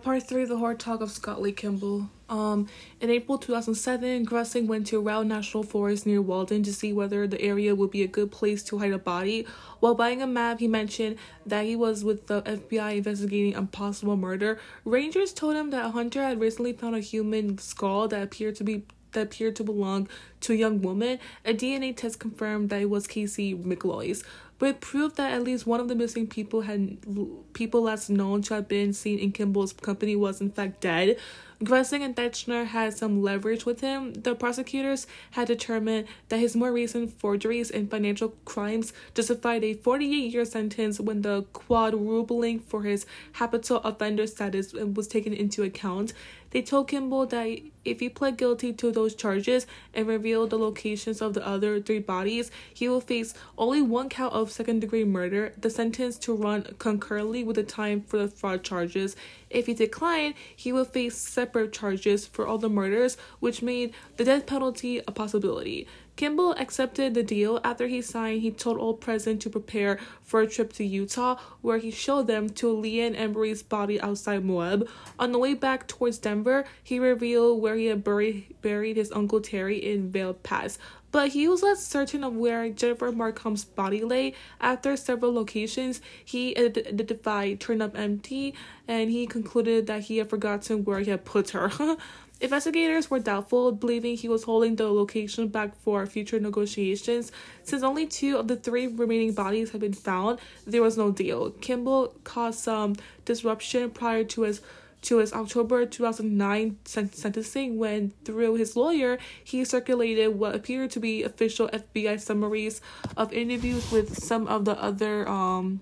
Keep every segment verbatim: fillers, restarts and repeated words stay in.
part three, the hard talk of Scott Lee Kimball. Um, in April two thousand seven, Gressing went to Route National Forest near Walden to see whether the area would be a good place to hide a body. While buying a map, he mentioned that he was with the F B I investigating a possible murder. Rangers told him that a hunter had recently found a human skull that appeared to be that appeared to belong to a young woman. A D N A test confirmed that it was Casey McLoy's, but it proved that at least one of the missing people had people last known to have been seen in Kimball's company was in fact dead. Gressing and Dechner had some leverage with him. The prosecutors had determined that his more recent forgeries and financial crimes justified a forty-eight year sentence when the quadrupling for his habitual offender status was taken into account. They told Kimball that if he pled guilty to those charges and revealed the locations of the other three bodies, he will face only one count of second-degree murder, the sentence to run concurrently with the time for the fraud charges. If he declined, he will face separate charges for all the murders, which made the death penalty a possibility. Kimball accepted the deal. After he signed, he told all present to prepare for a trip to Utah, where he showed them to Leanne Emery's body outside Moab. On the way back towards Denver, he revealed where he had buried, buried his Uncle Terry in Vail Pass. But he was less certain of where Jennifer Marcum's body lay. After several locations, he identified turned up empty, and he concluded that he had forgotten where he had put her. Investigators were doubtful, believing he was holding the location back for future negotiations. Since only two of the three remaining bodies had been found, there was no deal. Kimball caused some disruption prior to his to his October two thousand nine sen- sentencing when, through his lawyer, he circulated what appeared to be official F B I summaries of interviews with some of the other um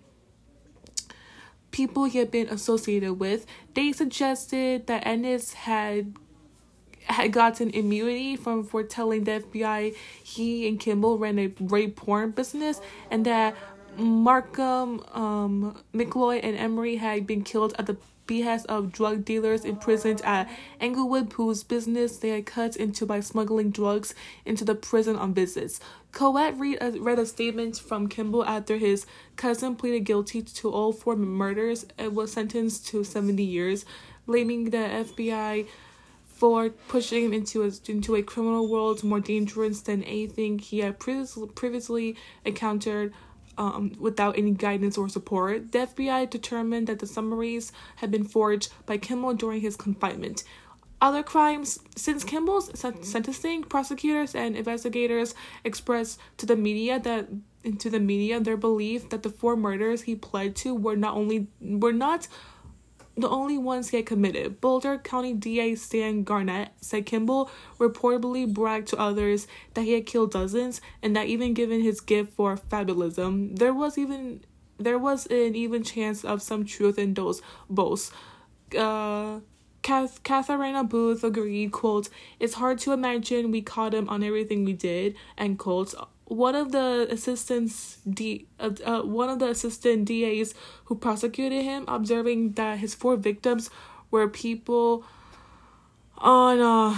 people he had been associated with. They suggested that Ennis had had gotten immunity from for telling the F B I he and Kimball ran a rape porn business, and that Marcum, um, McLoy, and Emery had been killed at the behest of drug dealers imprisoned at Englewood, whose business they had cut into by smuggling drugs into the prison on visits. Coet read a, read a statement from Kimball after his cousin pleaded guilty to all four murders and was sentenced to seventy years, blaming the F B I for pushing him into a, into a criminal world more dangerous than anything he had previously, previously encountered um, without any guidance or support. The F B I determined that the summaries had been forged by Kimball during his confinement. Other crimes. Since Kimball's sentencing, prosecutors and investigators expressed to the media that into the media their belief that the four murders he pled to were not only were not the only ones he had committed. Boulder County D A Stan Garnett said Kimball reportedly bragged to others that he had killed dozens, and that even given his gift for fabulism, there was even there was an even chance of some truth in those boasts. Uh, Kath, Katharina Booth agreed, quote, "It's hard to imagine we caught him on everything we did," end quote. One of the assistants, D, uh, uh, one of the assistant D As who prosecuted him, observing that his four victims were people on uh,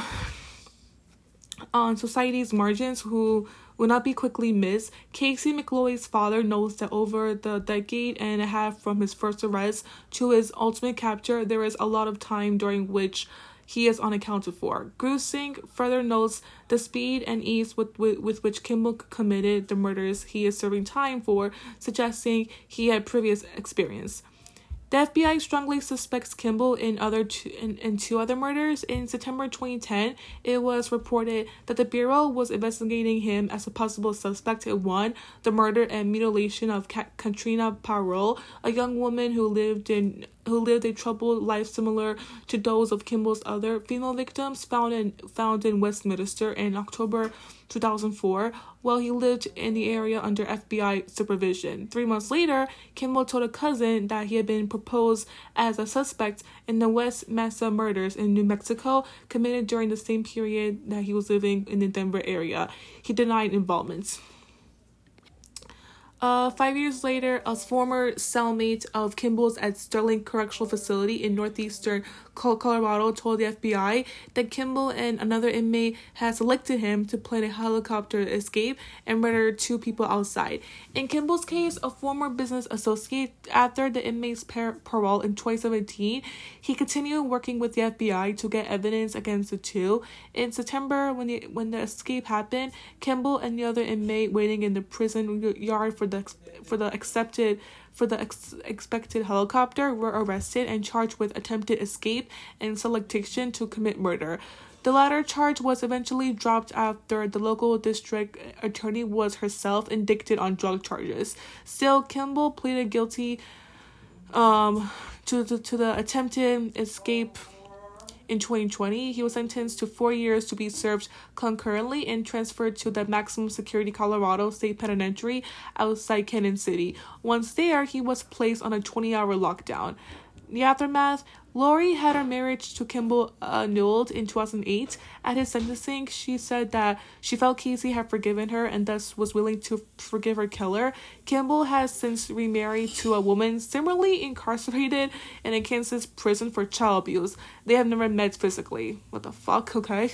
on society's margins who would not be quickly missed. Casey McLoy's father notes that over the decade and a half from his first arrest to his ultimate capture, there is a lot of time during which he is unaccounted for. Grusing further notes the speed and ease with, with, with which Kimball committed the murders he is serving time for, suggesting he had previous experience. The F B I strongly suspects Kimball in other two, in, in two other murders. In September twenty ten, it was reported that the Bureau was investigating him as a possible suspect in one, the murder and mutilation of Ka- Katrina Parole, a young woman who lived in who lived a troubled life similar to those of Kimball's other female victims, found in found in Westminster in October two thousand four, while he lived in the area under F B I supervision. Three months later, Kimball told a cousin that he had been proposed as a suspect in the West Mesa murders in New Mexico, committed during the same period that he was living in the Denver area. He denied involvement. Uh, five years later, a former cellmate of Kimball's at Sterling Correctional Facility in northeastern Colorado told the F B I that Kimball and another inmate had selected him to plan a helicopter escape and murder two people outside. In Kimball's case, a former business associate, after the inmate's par- parole in twenty seventeen, he continued working with the F B I to get evidence against the two. In September, when the when the escape happened, Kimball and the other inmate waiting in the prison yard for the for the accepted for the ex- expected helicopter were arrested and charged with attempted escape and solicitation to commit murder. The latter charge was eventually dropped after the local district attorney was herself indicted on drug charges. Still, Kimball pleaded guilty um to the to the attempted escape. In twenty twenty, he was sentenced to four years to be served concurrently and transferred to the maximum security Colorado State Penitentiary outside Kansas City. Once there, he was placed on a twenty-hour lockdown. In the aftermath, Lori had her marriage to Kimball annulled in two thousand eight. At his sentencing, she said that she felt Casey had forgiven her and thus was willing to forgive her killer. Kimball has since remarried to a woman similarly incarcerated in a Kansas prison for child abuse. They have never met physically. What the fuck, okay?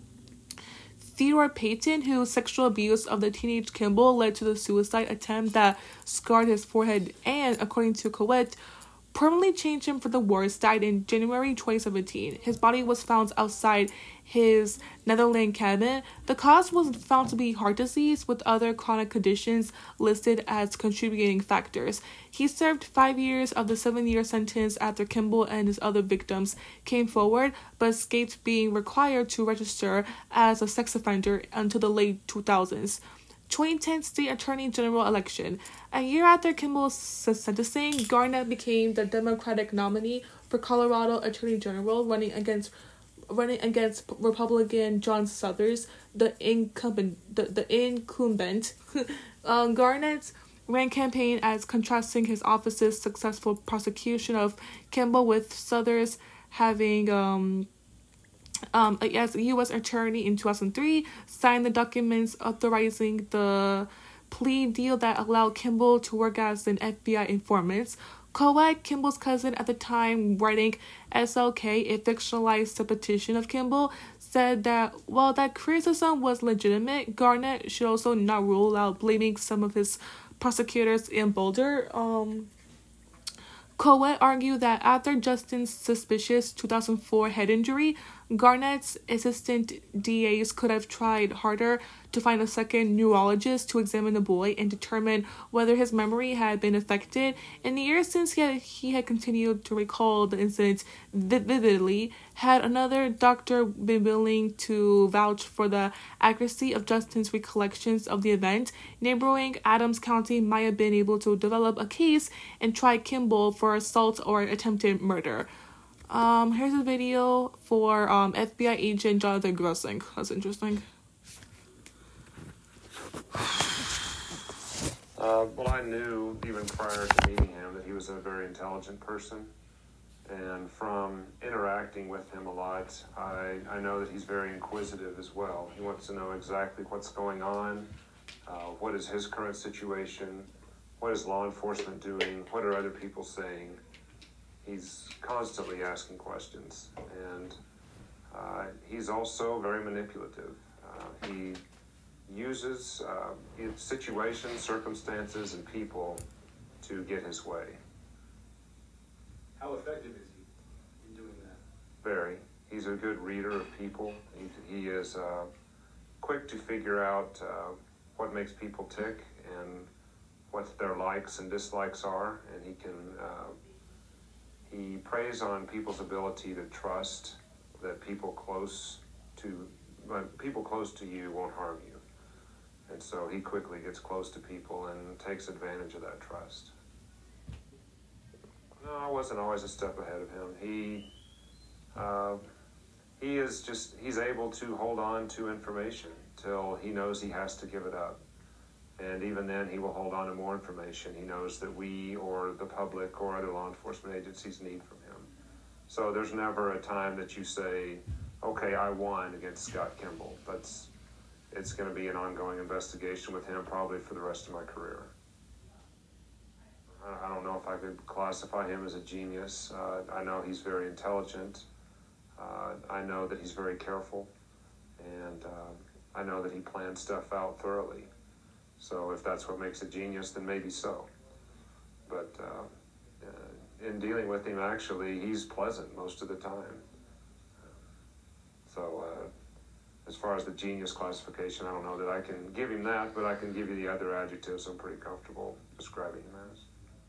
Theodore Payton, whose sexual abuse of the teenage Kimball led to the suicide attempt that scarred his forehead and, according to Coet, permanently changed him for the worse, died in January twenty seventeen. His body was found outside his Netherlands cabin. The cause was found to be heart disease, with other chronic conditions listed as contributing factors. He served five years of the seven-year sentence after Kimball and his other victims came forward, but escaped being required to register as a sex offender until the late two thousands. twenty ten State Attorney General election. A year after Kimball's sentencing, Garnett became the Democratic nominee for Colorado Attorney General, running against running against Republican John Suthers, the incumbent. The, the incumbent. um, Garnett ran campaign as contrasting his office's successful prosecution of Kimball with Suthers having um. Um, as a U S attorney in two thousand three, signed the documents authorizing the plea deal that allowed Kimball to work as an F B I informant. Coet, Kimball's cousin at the time, writing S L K, a fictionalized petition of Kimball, said that while that criticism was legitimate, Garnett should also not rule out blaming some of his prosecutors in Boulder. Um... Coet argued that after Justin's suspicious two thousand four head injury, Garnett's assistant D As could have tried harder to find a second neurologist to examine the boy and determine whether his memory had been affected. In the years since he had, he had continued to recall the incident vividly, had another doctor been willing to vouch for the accuracy of Justin's recollections of the event, neighboring Adams County might have been able to develop a case and try Kimball for assault or attempted murder. Um, here's a video for um F B I agent Jonathan Grossing. That's interesting. Uh, well, I knew even prior to meeting him that he was a very intelligent person, and from interacting with him a lot, I, I know that he's very inquisitive as well. He wants to know exactly what's going on, uh, what is his current situation, what is law enforcement doing, what are other people saying. He's constantly asking questions, and uh, he's also very manipulative. Uh, he uses uh, situations, circumstances, and people to get his way. How effective is he in doing that? Very. He's a good reader of people. He, he is uh, quick to figure out uh, what makes people tick and what their likes and dislikes are, and he can uh, he preys on people's ability to trust that people close to uh, people close to you won't harm you. And so he quickly gets close to people and takes advantage of that trust. No, I wasn't always a step ahead of him. He, uh, he is just, he's able to hold on to information till he knows he has to give it up. And even then, he will hold on to more information he knows that we or the public or other law enforcement agencies need from him. So there's never a time that you say, okay, I won against Scott Kimball. That's, it's going to be an ongoing investigation with him probably for the rest of my career. Uh, I don't know if I could classify him as a genius. Uh, I know he's very intelligent. Uh, I know that he's very careful. And uh, I know that he plans stuff out thoroughly. So if that's what makes a genius, then maybe so. But uh, uh, in dealing with him, actually, he's pleasant most of the time. So uh, as far as the genius classification, I don't know that I can give him that, but I can give you the other adjectives I'm pretty comfortable describing him as.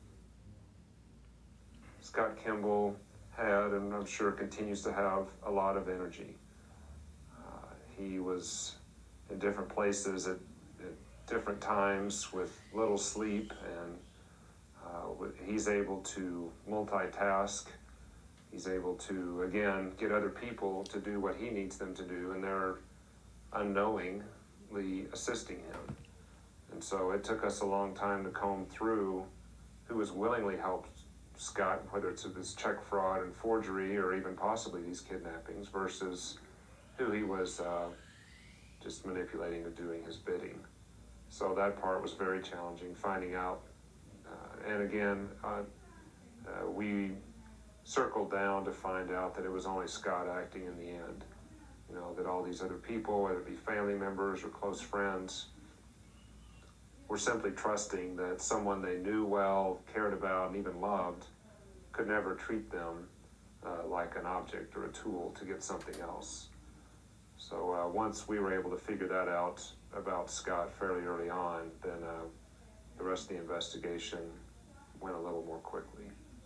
Scott Kimball had, and I'm sure continues to have, a lot of energy. Uh, he was in different places at, at different times with little sleep, and uh, he's able to multitask. He's able to, again, get other people to do what he needs them to do, and they're unknowingly assisting him. And so it took us a long time to comb through who has willingly helped Scott, whether it's this check fraud and forgery or even possibly these kidnappings, versus who he was uh, just manipulating or doing his bidding. So that part was very challenging, finding out. Uh, and again, uh, uh, we circled down to find out that it was only Scott acting in the end. You know, that all these other people, whether it be family members or close friends, were simply trusting that someone they knew well, cared about, and even loved could never treat them uh, like an object or a tool to get something else. So uh, once we were able to figure that out about Scott fairly early on, then uh, the rest of the investigation went a little more quickly.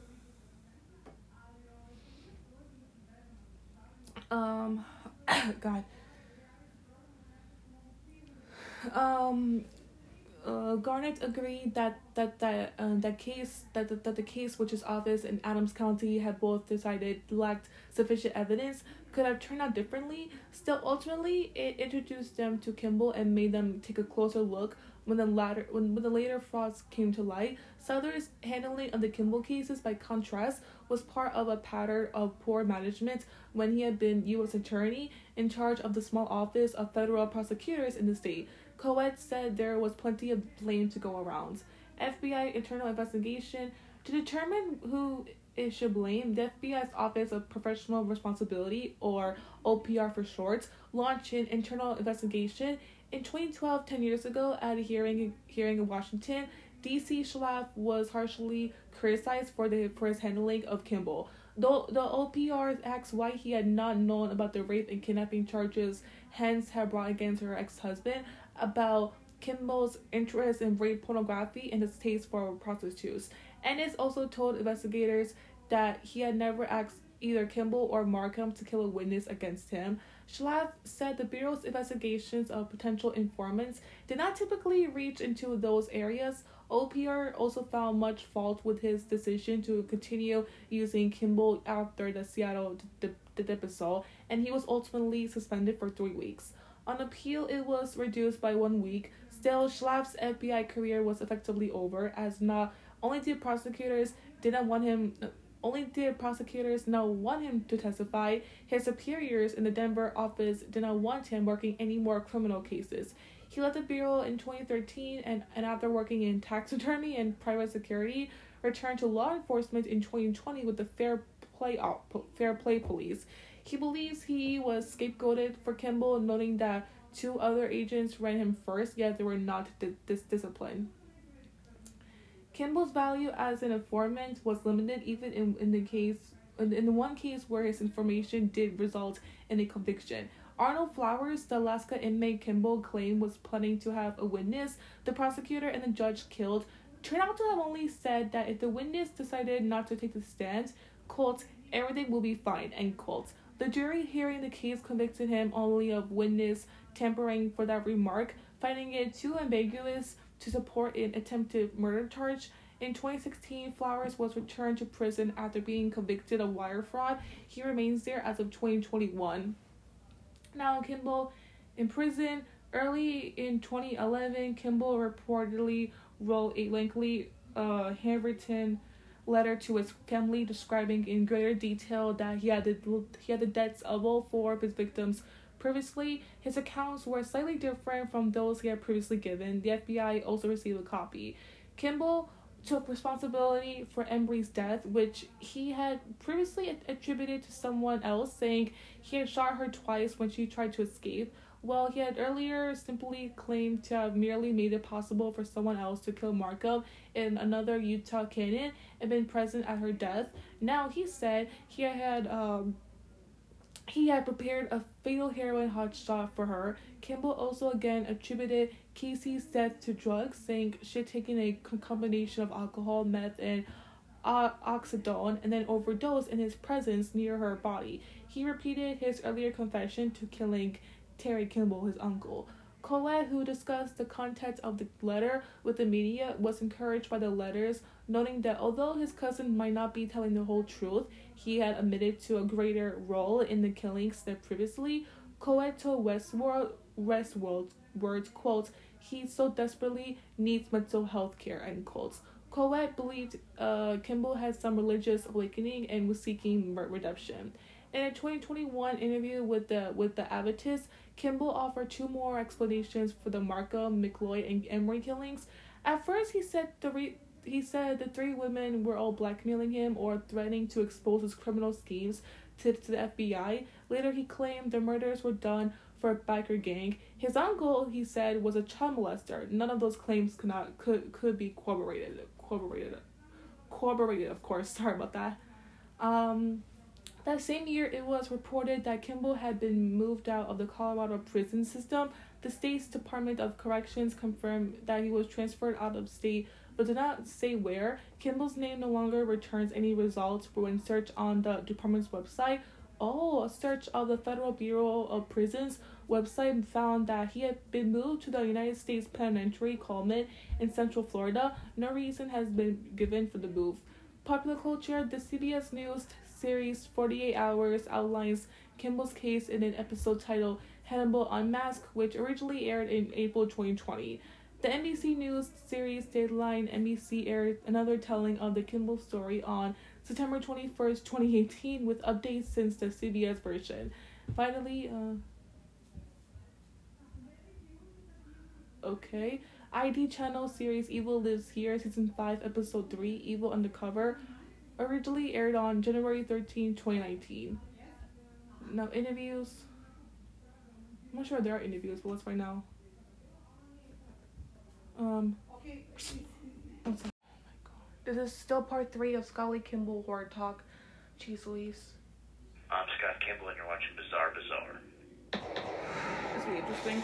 Um, God. Um, uh, Garnett agreed that that that uh, that case that, that that the case which his office in Adams County had both decided lacked sufficient evidence could have turned out differently. Still, ultimately, it introduced them to Kimball and made them take a closer look when the latter when, when the later frauds came to light. Souther's handling of the Kimball cases, by contrast, was part of a pattern of poor management when he had been U S Attorney in charge of the small office of federal prosecutors in the state. Coet said there was plenty of blame to go around. F B I internal investigation. To determine who it should blame, the F B I's Office of Professional Responsibility, or O P R for short, launched an internal investigation. In twenty twelve, ten years ago, at a hearing hearing in Washington, D C Schlaf was harshly criticized for the for his handling of Kimball. Though the O P R asked why he had not known about the rape and kidnapping charges Hens had brought against her ex-husband, about Kimball's interest in rape pornography and his taste for prostitutes. Ennis also told investigators that he had never asked either Kimball or Markham to kill a witness against him. Schlaf said the Bureau's investigations of potential informants did not typically reach into those areas. O P R also found much fault with his decision to continue using Kimball after the Seattle d- d- debacle, and he was ultimately suspended for three weeks. On appeal, it was reduced by one week. Still, Schlaf's F B I career was effectively over, as not only did prosecutors didn't want him, only did prosecutors not want him to testify, his superiors in the Denver office did not want him working any more criminal cases. He left the Bureau in twenty thirteen, and, and after working in tax attorney and private security, returned to law enforcement in twenty twenty with the Fair Play Fair Play Police. He believes he was scapegoated for Kimball, noting that two other agents ran him first, yet they were not dis- dis- disciplined. Kimball's value as an informant was limited, even in, in the case in, in the one case where his information did result in a conviction. Arnold Flowers, the Alaska inmate Kimball claimed was planning to have a witness the prosecutor and the judge killed, turned out to have only said that if the witness decided not to take the stand, quote, everything will be fine, end quote. The jury hearing the case convicted him only of witness tampering for that remark, finding it too ambiguous to support an attempted murder charge. In twenty sixteen, Flowers was returned to prison after being convicted of wire fraud. He remains there as of twenty twenty-one. Now, Kimball in prison. Early in twenty eleven, Kimball reportedly wrote a lengthy uh, handwritten letter to his family describing in greater detail that he had the, he had the deaths of all four of his victims previously. His accounts were slightly different from those he had previously given. The F B I also received a copy. Kimball took responsibility for Embry's death, which he had previously attributed to someone else, saying he had shot her twice when she tried to escape, while he had earlier simply claimed to have merely made it possible for someone else to kill Markov in another Utah canyon and been present at her death. Now he said he had um he had prepared a fatal heroin hotshot for her. Kimball also again attributed Casey's death to drugs, saying she had taken a combination of alcohol, meth, and uh, oxydone, and then overdosed in his presence near her body. He repeated his earlier confession to killing Terry Kimball, his uncle. Colette, who discussed the content of the letter with the media, was encouraged by the letters, noting that although his cousin might not be telling the whole truth, he had admitted to a greater role in the killings than previously. Colette told Westworld, Westworld, words, quote, he so desperately needs mental health care, end quotes. Colette believed uh, Kimball had some religious awakening and was seeking redemption. In a twenty twenty-one interview with the with the Adventist, Kimball offered two more explanations for the Markham, McLeod, and Emery killings. At first, he said the re- he said the three women were all blackmailing him or threatening to expose his criminal schemes to, to the F B I. Later, he claimed the murders were done for a biker gang. His uncle, he said, was a child molester. None of those claims could not could could be corroborated. Corroborated. Corroborated, of course. Sorry about that. Um. That same year, it was reported that Kimball had been moved out of the Colorado prison system. The state's Department of Corrections confirmed that he was transferred out of state, but did not say where. Kimball's name no longer returns any results for when search on the department's website. Oh, a search of the Federal Bureau of Prisons website found that he had been moved to the United States Penitentiary Coleman in Central Florida. No reason has been given for the move. Popular culture, the C B S News series forty-eight hours outlines Kimball's case in an episode titled Hannibal Unmasked, which originally aired in April twenty twenty. The N B C News series Deadline N B C aired another telling of the Kimball story on September twenty-first, twenty eighteen, with updates since the C B S version. Finally, uh... okay. I D channel series Evil Lives Here, Season five, Episode three, Evil Undercover, originally aired on January thirteenth, twenty nineteen. Now, interviews. I'm not sure if there are interviews, but let's find out. Um. Oh my god. This is still part three of Scully Kimball Horror Talk. Jeez Louise. I'm Scott Kimball, and you're watching Bizarre Bizarre. This will be interesting.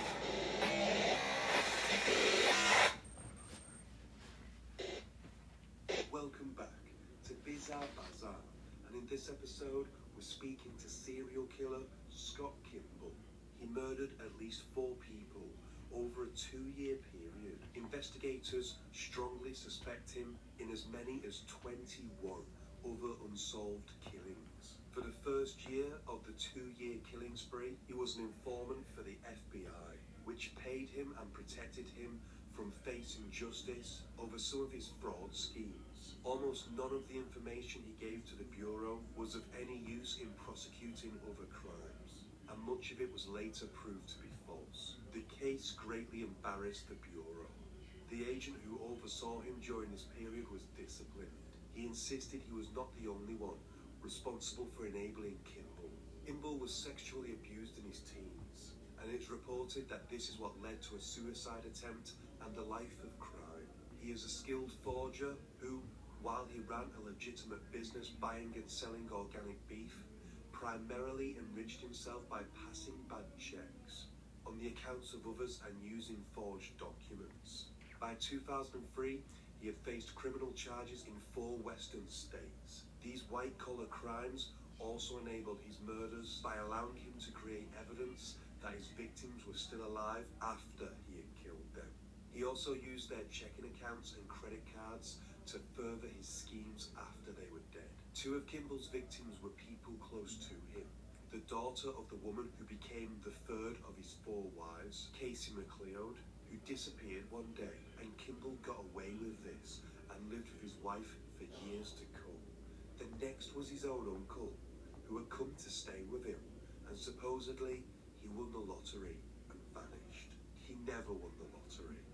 Welcome back to Bizarre Bazaar, and in this episode we're speaking to serial killer Scott Kimball. He murdered at least four people over a two-year period. Investigators strongly suspect him in as many as twenty-one other unsolved killings. For the first year of the two-year killing spree, he was an informant for the F B I, which paid him and protected him from facing justice over some of his fraud schemes. Almost none of the information he gave to the Bureau was of any use in prosecuting other crimes, and much of it was later proved to be false. The case greatly embarrassed the Bureau. The agent who oversaw him during this period was disciplined. He insisted he was not the only one responsible for enabling Kimball. Kimball was sexually abused in his teens, and it's reported that this is what led to a suicide attempt and a life of crime. He is a skilled forger who, while he ran a legitimate business buying and selling organic beef, primarily enriched himself by passing bad checks on the accounts of others and using forged documents. By two thousand three, he had faced criminal charges in four western states. These white-collar crimes also enabled his murders by allowing him to create evidence that his victims were still alive after he had killed them. He also used their checking accounts and credit cards to further his schemes after they were dead. Two of Kimball's victims were people close to him. The daughter of the woman who became the third of his four wives, Casey McLeod, who disappeared one day, and Kimball got away with this and lived with his wife for years to come. The next was his own uncle, who had come to stay with him, and supposedly he won the lottery and vanished. He never won the lottery.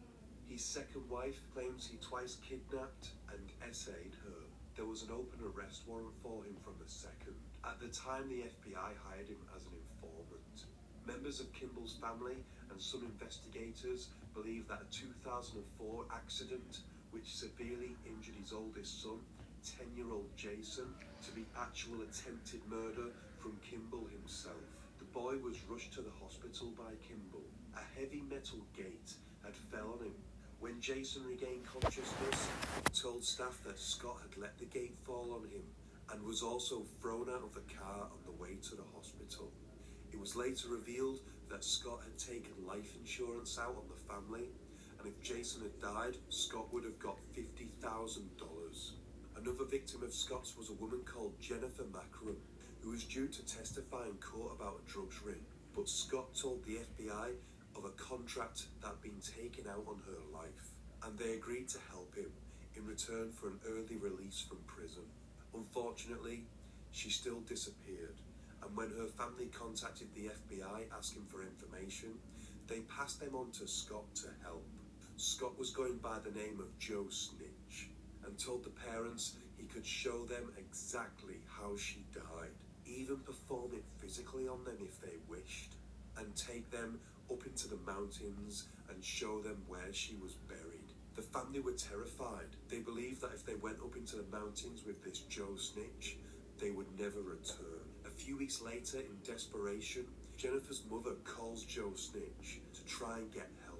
His second wife claims he twice kidnapped and essayed her. There was an open arrest warrant for him from the second. At the time, the F B I hired him as an informant. Members of Kimball's family and some investigators believe that a two thousand four accident which severely injured his oldest son, ten-year-old Jason, to be actual attempted murder from Kimball himself. The boy was rushed to the hospital by Kimball. A heavy metal gate had fell on him. When Jason regained consciousness, he told staff that Scott had let the gate fall on him and was also thrown out of the car on the way to the hospital. It was later revealed that Scott had taken life insurance out on the family, and if Jason had died, Scott would have got fifty thousand dollars. Another victim of Scott's was a woman called Jennifer Macrum, who was due to testify in court about a drugs ring, but Scott told the F B I of a contract that had been taken out on her life, and they agreed to help him in return for an early release from prison. Unfortunately, she still disappeared, and when her family contacted the F B I asking for information, they passed them on to Scott to help. Scott was going by the name of Joe Snitch and told the parents he could show them exactly how she died, even perform it physically on them if they wished, and take them up into the mountains and show them where she was buried. The family were terrified. They believed that if they went up into the mountains with this Joe Snitch, they would never return. A few weeks later, in desperation, Jennifer's mother calls Joe Snitch to try and get help.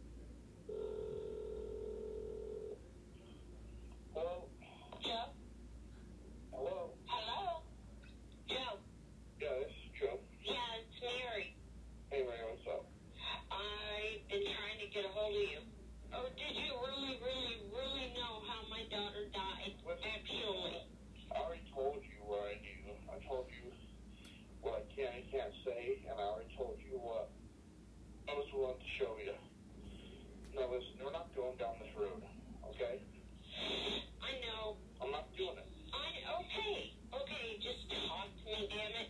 Hello? Joe? Hello? Hello? Joe? Yeah, this is Joe. Yeah, it's Mary. Hey, Mary, what's up? I've been trying to get a hold of you. Oh, did you really, really, really know how my daughter died? Actually. I already told you what I knew. I told you what I can and can't say, and I already told you what I was willing to show you. Now listen, we're not going down this road, okay? I know. I'm not doing it. I, okay. Okay, just talk to me, damn it.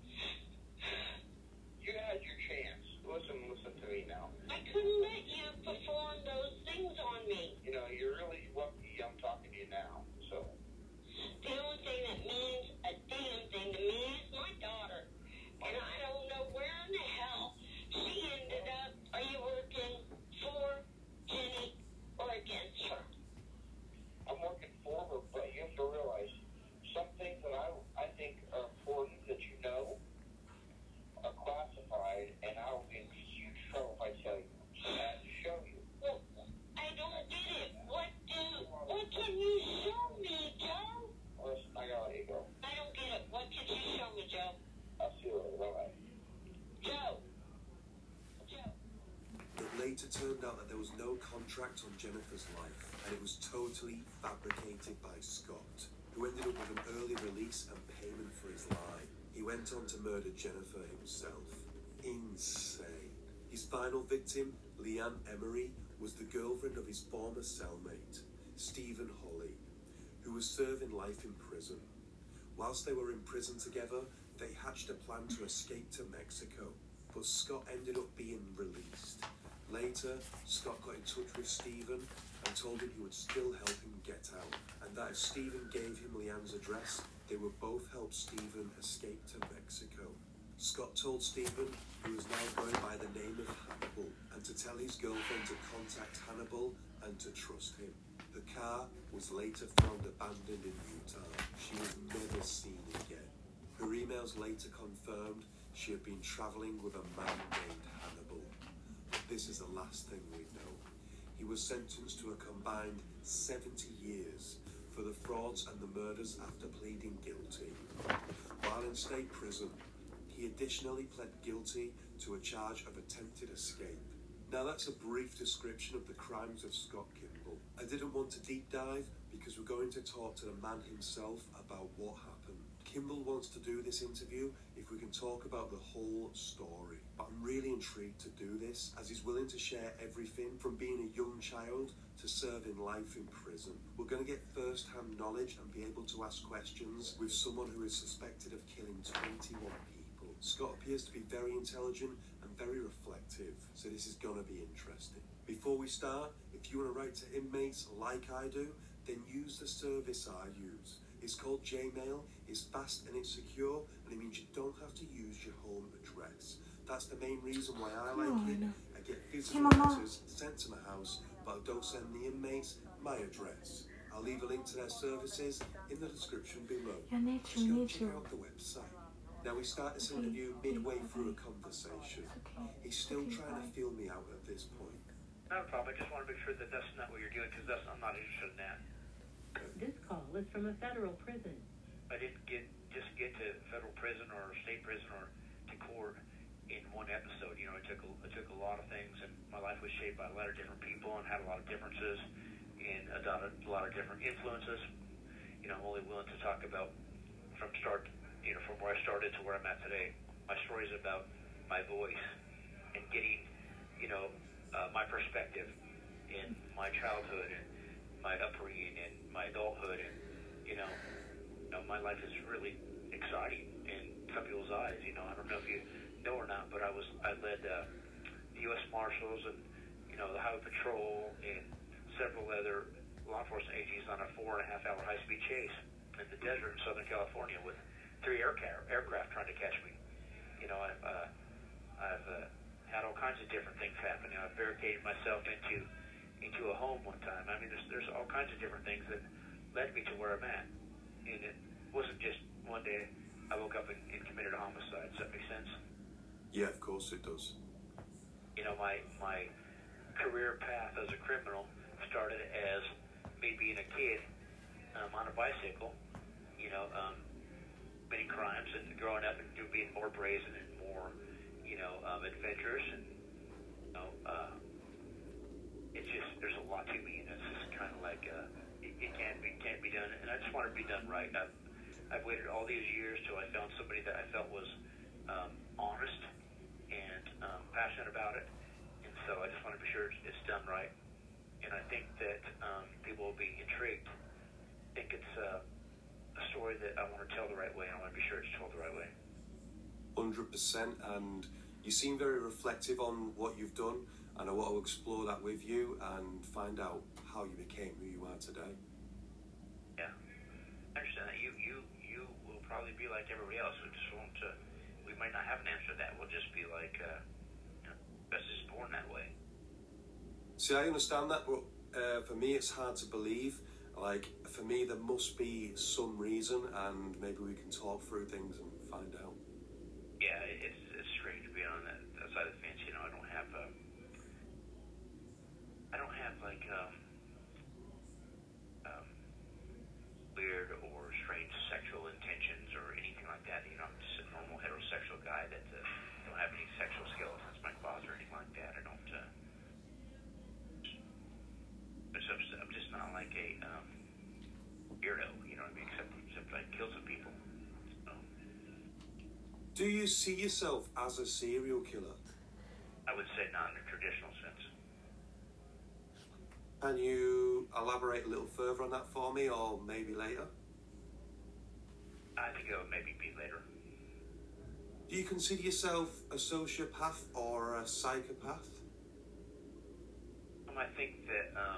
You had your chance. Listen, listen to me now. I couldn't let you perform those things on me. You know, you're really lucky I'm talking to you now, so. The only thing that means a damn thing to me is my daughter. And I don't know where in the hell she ended up. Are you working for Jenny or against her? I'm working for her, but you have to realize some things that I, I think are important that you know are classified, and I'll be in huge trouble if I tell you. So I have to show you. Well, I don't get it. What do, what can you show me, Joe? Listen, I gotta let you go. I don't get it. What can you show me, Joe? I'll see you later. Bye-bye. Joe. Joe. It later turned out that there was no contract on Jennifer's life, and it was totally fabricated by Scott, who ended up with an early release and payment for his lie. He went on to murder Jennifer himself. Insane. His final victim, Leanne Emery, was the girlfriend of his former cellmate, Stephen Holly, who was serving life in prison. Whilst they were in prison together, they hatched a plan to escape to Mexico, but Scott ended up being released. Later, Scott got in touch with Stephen and told him he would still help him get out, and that if Stephen gave him Leanne's address, they would both help Stephen escape to Mexico. Scott told Stephen, who was now going by the name of Hannibal, and to tell his girlfriend to contact Hannibal and to trust him. The car was later found abandoned in Utah. She was never seen again. Her emails later confirmed she had been traveling with a man named Hannibal. But this is the last thing we know. He was sentenced to a combined seventy years for the frauds and the murders after pleading guilty. While in state prison, he additionally pled guilty to a charge of attempted escape. Now that's a brief description of the crimes of Scott Kimball. I didn't want to deep dive because we're going to talk to the man himself about what happened. Kimball wants to do this interview if we can talk about the whole story. But I'm really intrigued to do this as he's willing to share everything from being a young child to serving life in prison. We're going to get first-hand knowledge and be able to ask questions with someone who is suspected of killing twenty-one people. Scott appears to be very intelligent and very reflective, so this is going to be interesting. Before we start, if If you want to write to inmates like I do, then use the service I use. It's called Gmail, it's fast and it's secure, and it means you don't have to use your home address. That's the main reason why I like it. I get physical letters sent to my house, but I don't send the inmates my address. I'll leave a link to their services in the description below. Your nature, Just go nature. check out the website. Now we start this interview midway through a conversation. He's still trying to feel me out at this point. Not a problem. I just want to make sure that that's not what you're doing, because that's I'm not interested in that. This call is from a federal prison. I didn't get just get to federal prison or state prison or to court in one episode. You know, it took a, it took a lot of things, and my life was shaped by a lot of different people and had a lot of differences and a lot of, a lot of different influences. You know, I'm only willing to talk about from start, you know, from where I started to where I'm at today. My story is about my voice and getting, you know, uh, my perspective in my childhood and my upbringing and my adulthood, and you know, you know, my life is really exciting in some people's eyes. You know, I don't know if you know or not, but I was I led uh, the U S Marshals and you know the Highway Patrol and several other law enforcement agencies on a four and a half hour high speed chase in the desert in Southern California with three aircraft aircraft trying to catch me. You know, I've uh, I've uh, had all kinds of different things happen. You know, I've barricaded myself into into a home one time. I mean, there's there's all kinds of different things that led me to where I'm at, and it wasn't just one day I woke up and, and committed a homicide. Does that make sense? Yeah, of course it does. You know, my my career path as a criminal started as me being a kid um, on a bicycle, you know, um, committing crimes and growing up and being more brazen and more, you know, um, adventurous and, you know, uh, it's just, there's a lot to me, and it's just kind of like, uh, it, it can't be, can't be done, and I just want it to be done right. I've, I've waited all these years till I found somebody that I felt was um, honest and um, passionate about it, and so I just want to be sure it's, it's done right, and I think that um, people will be intrigued. I think it's uh, a story that I want to tell the right way, and I want to be sure it's told the right way. one hundred percent, and you seem very reflective on what you've done, and I want to explore that with you and find out how you became who you are today. Yeah, I understand that. You you you will probably be like everybody else. We just won't. Uh, we might not have an answer to that. We'll just be like, uh, you know, that's just born that way. See, I understand that, but uh, for me, it's hard to believe. Like, for me, there must be some reason, and maybe we can talk through things and find out. Yeah, it's it's strange being on that, that side of the fence. You know, I don't have. Uh, I don't have like um, um, weird or strange sexual intentions or anything like that. You know, I'm just a normal heterosexual guy that uh, don't have any sexual skeletons in my closet or anything like that. I don't. Uh, I'm just, I'm just not like a um, weirdo. You know what I mean? Except, except I kill some people. So. Do you see yourself as a serial killer? I would say not in a traditional sense. Can you elaborate a little further on that for me, or maybe later? I think it would maybe be later. Do you consider yourself a sociopath or a psychopath? Um, I think that um,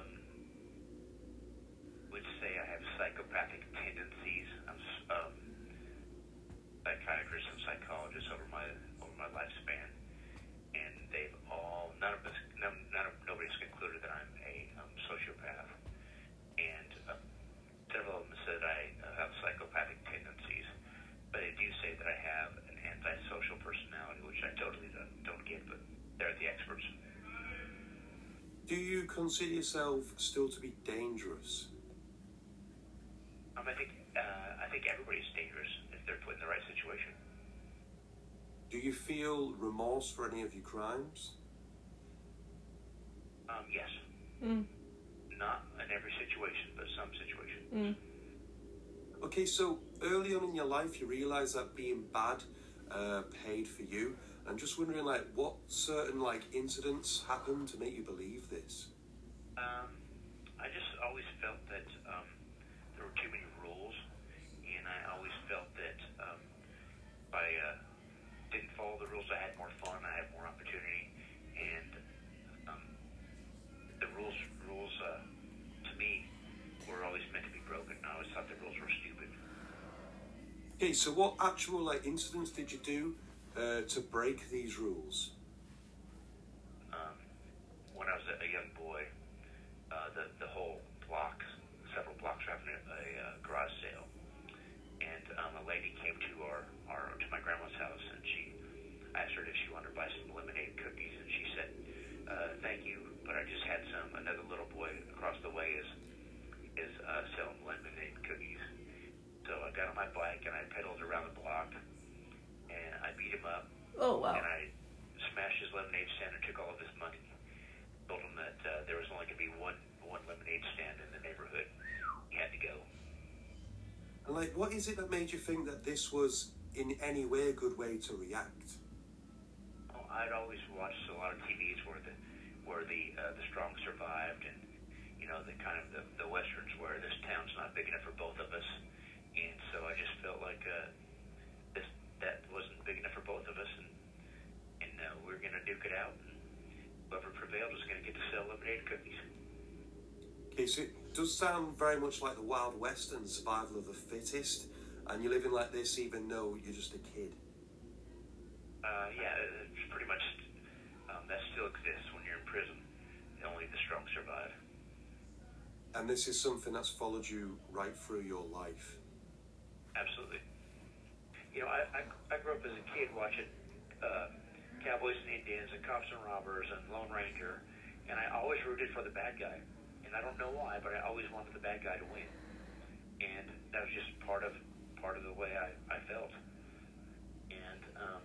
would say I have psychopathic tendencies. I'm um, psychiatrist and psychologist over my over my lifespan, and they've all none of us none, none of nobody's concluded that I'm a um, sociopath, and uh, several of them said I uh, have psychopathic tendencies, but they do say that I have an antisocial personality, which I totally don't, don't get, but they're the experts. Do you consider yourself still to be dangerous? Um, I think uh, I think everybody's dangerous if they're put in the right situation. Do you feel remorse for any of your crimes? Um, yes. Mm. Not in every situation, but some situations. Mm. Okay, so early on in your life, you realize that being bad uh, paid for you. I'm just wondering, like, what certain like incidents happened to make you believe this? Um, I just always felt that um, there were too many rules, and I always felt that um, if I uh, didn't follow the rules, I had more fun, I had more opportunity, and um, the rules rules Okay, so what actual like incidents did you do uh, to break these rules? Um, when I was a, a young boy, uh, the the whole block, several blocks were having a, a uh, garage sale, and um, a lady came to our, our to my grandma's house, and she asked her if she wanted to buy some lemonade cookies, and she said, uh, "Thank you, but I just had some." Another little boy across the way is is uh, selling lemonade cookies. So I got on my bike and I pedaled around the block, and I beat him up. Oh, wow. And I smashed his lemonade stand and took all of his money. Told him that uh, there was only going to be one one lemonade stand in the neighborhood. He had to go. And like, what is it that made you think that this was in any way a good way to react? Well, I'd always watched a lot of T Vs where the where the uh, the strong survived, and you know the kind of the, the westerns where this town's not big enough for both of us. And so I just felt like uh, this that wasn't big enough for both of us, and and uh, we were going to duke it out, and whoever prevailed was going to get to sell lemonade cookies. Okay, so it does sound very much like the Wild West and survival of the fittest, and you're living like this even though you're just a kid. Uh, yeah, it's pretty much, um, that still exists when you're in prison. Only the strong survive. And this is something that's followed you right through your life. Absolutely. You know, I, I, I grew up as a kid watching uh, Cowboys and Indians and Cops and Robbers and Lone Ranger, and I always rooted for the bad guy. And I don't know why, but I always wanted the bad guy to win. And that was just part of part of the way I, I felt. And um,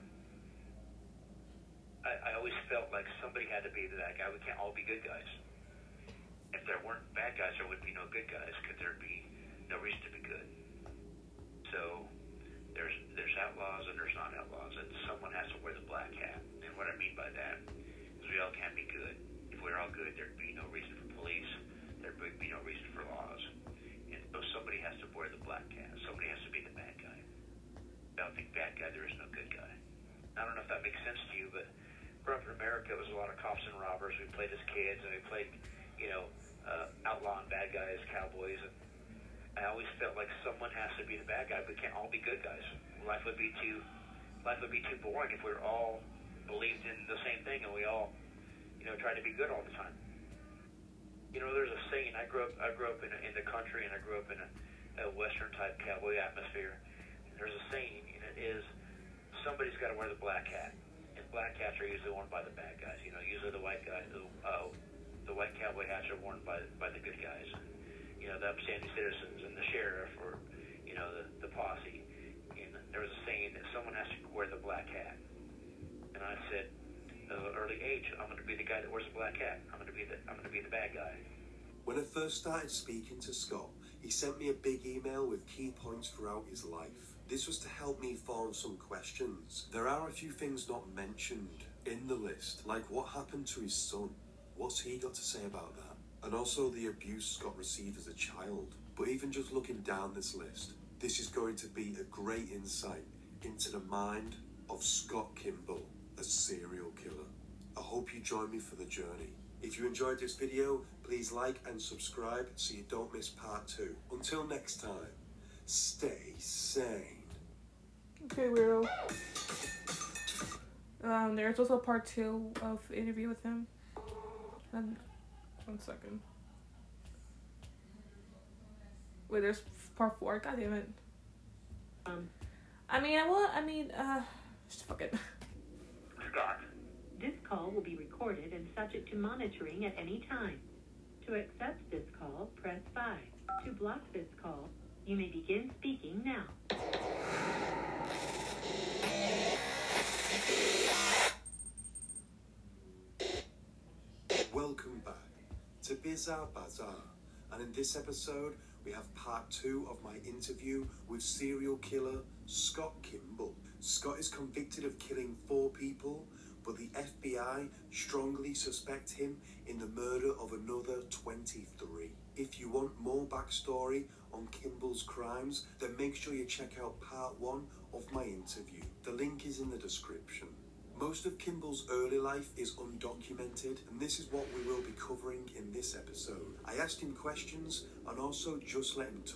I, I always felt like somebody had to be the bad guy. We can't all be good guys. If there weren't bad guys, there would be no good guys, because there'd be no reason to be good. So there's there's outlaws and there's not outlaws, and someone has to wear the black hat. And what I mean by that is we all can't be good. If we were all good, there'd be no reason for police. There'd be no reason for laws. And so somebody has to wear the black hat. Somebody has to be the bad guy. I don't think bad guy, there is no good guy. I don't know if that makes sense to you, but growing up in America, it was a lot of cops and robbers. We played as kids, and we played, you know, uh, outlaw and bad guys, cowboys, and I always felt like someone has to be the bad guy. We can't all be good guys. Life would be too, life would be too boring if we were all believed in the same thing and we all, you know, tried to be good all the time. You know, there's a saying. I grew up, I grew up in, a, in the country, and I grew up in a, a Western type cowboy atmosphere. And there's a saying, and it is, somebody's got to wear the black hat, and black hats are usually worn by the bad guys. You know, usually the white guys, the, uh, the white cowboy hats are worn by by the good guys. You know, the upstanding citizens and the sheriff, or, you know, the, the posse. And there was a saying that someone has to wear the black hat. And I said, at an early age, I'm going to be the guy that wears the black hat. I'm going to be the I'm going to be the bad guy. When I first started speaking to Scott, he sent me a big email with key points throughout his life. This was to help me form some questions. There are a few things not mentioned in the list, like what happened to his son. What's he got to say about that? And also the abuse Scott received as a child. But even just looking down this list, this is going to be a great insight into the mind of Scott Kimball, a serial killer. I hope you join me for the journey. If you enjoyed this video, please like and subscribe so you don't miss part two. Until next time, stay sane. Okay, weirdo. Um, there's also part two of the interview with him. Um, one second. Wait, there's part four. God damn it. Um, I mean, I want. I mean, uh, just fuck it. Scott. This call will be recorded and subject to monitoring at any time. To accept this call, press five. To block this call, you may begin speaking now. Welcome back to Bizarre Bazaar, and in this episode we have part two of my interview with serial killer Scott Kimball. Scott is convicted of killing four people, but the F B I strongly suspect him in the murder of another twenty-three. If you want more backstory on Kimball's crimes, then make sure you check out part one of my interview. The link is in the description. Most of Kimball's early life is undocumented, and this is what we will be covering in this episode. I asked him questions and also just let him talk.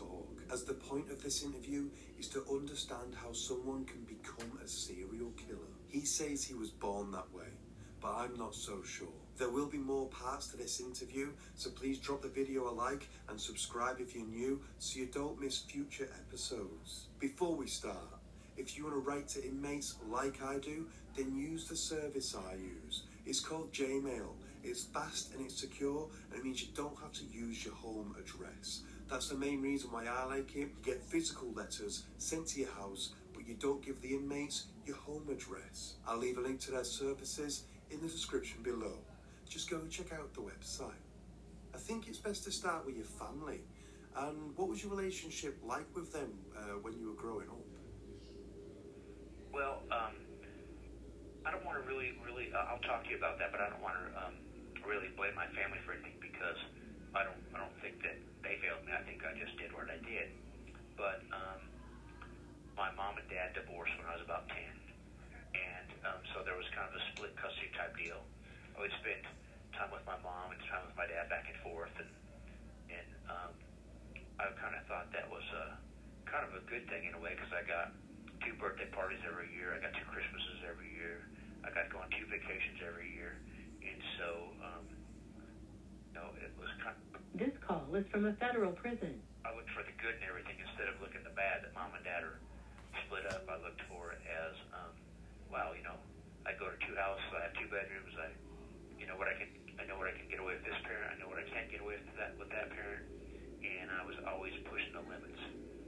as the point of this interview is to understand how someone can become a serial killer. He says he was born that way, but I'm not so sure. There will be more parts to this interview, so please drop the video a like and subscribe if you're new so you don't miss future episodes. Before we start, if you want to write to inmates like I do, then use the service I use. It's called J-Mail. It's fast and it's secure, and it means you don't have to use your home address. That's the main reason why I like it. You get physical letters sent to your house, but you don't give the inmates your home address. I'll leave a link to their services in the description below. Just go and check out the website. I think it's best to start with your family. And what was your relationship like with them uh, when you were growing up? Well, um, I don't want to really, really, uh, I'll talk to you about that, but I don't want to um, really blame my family for anything because I don't, I don't think that they failed me. I think I just did what I did. But um, my mom and dad divorced when I was about ten. And um, so there was kind of a split custody type deal. I would spend time with my mom and time with my dad back and forth, and and um, I kind of thought that was a, kind of a good thing in a way because I got two birthday parties every year, I got two Christmases every year, I got to go on two vacations every year, and so um, you know, it was kind of... This call is from a federal prison. I looked for the good in everything instead of looking the bad that mom and dad are split up. I looked for it as, um, wow, you know, I go to two houses, I have two bedrooms, I You know what I can. I know what I can get away with this parent. I know what I can't get away with that with that parent, and I was always pushing the limits.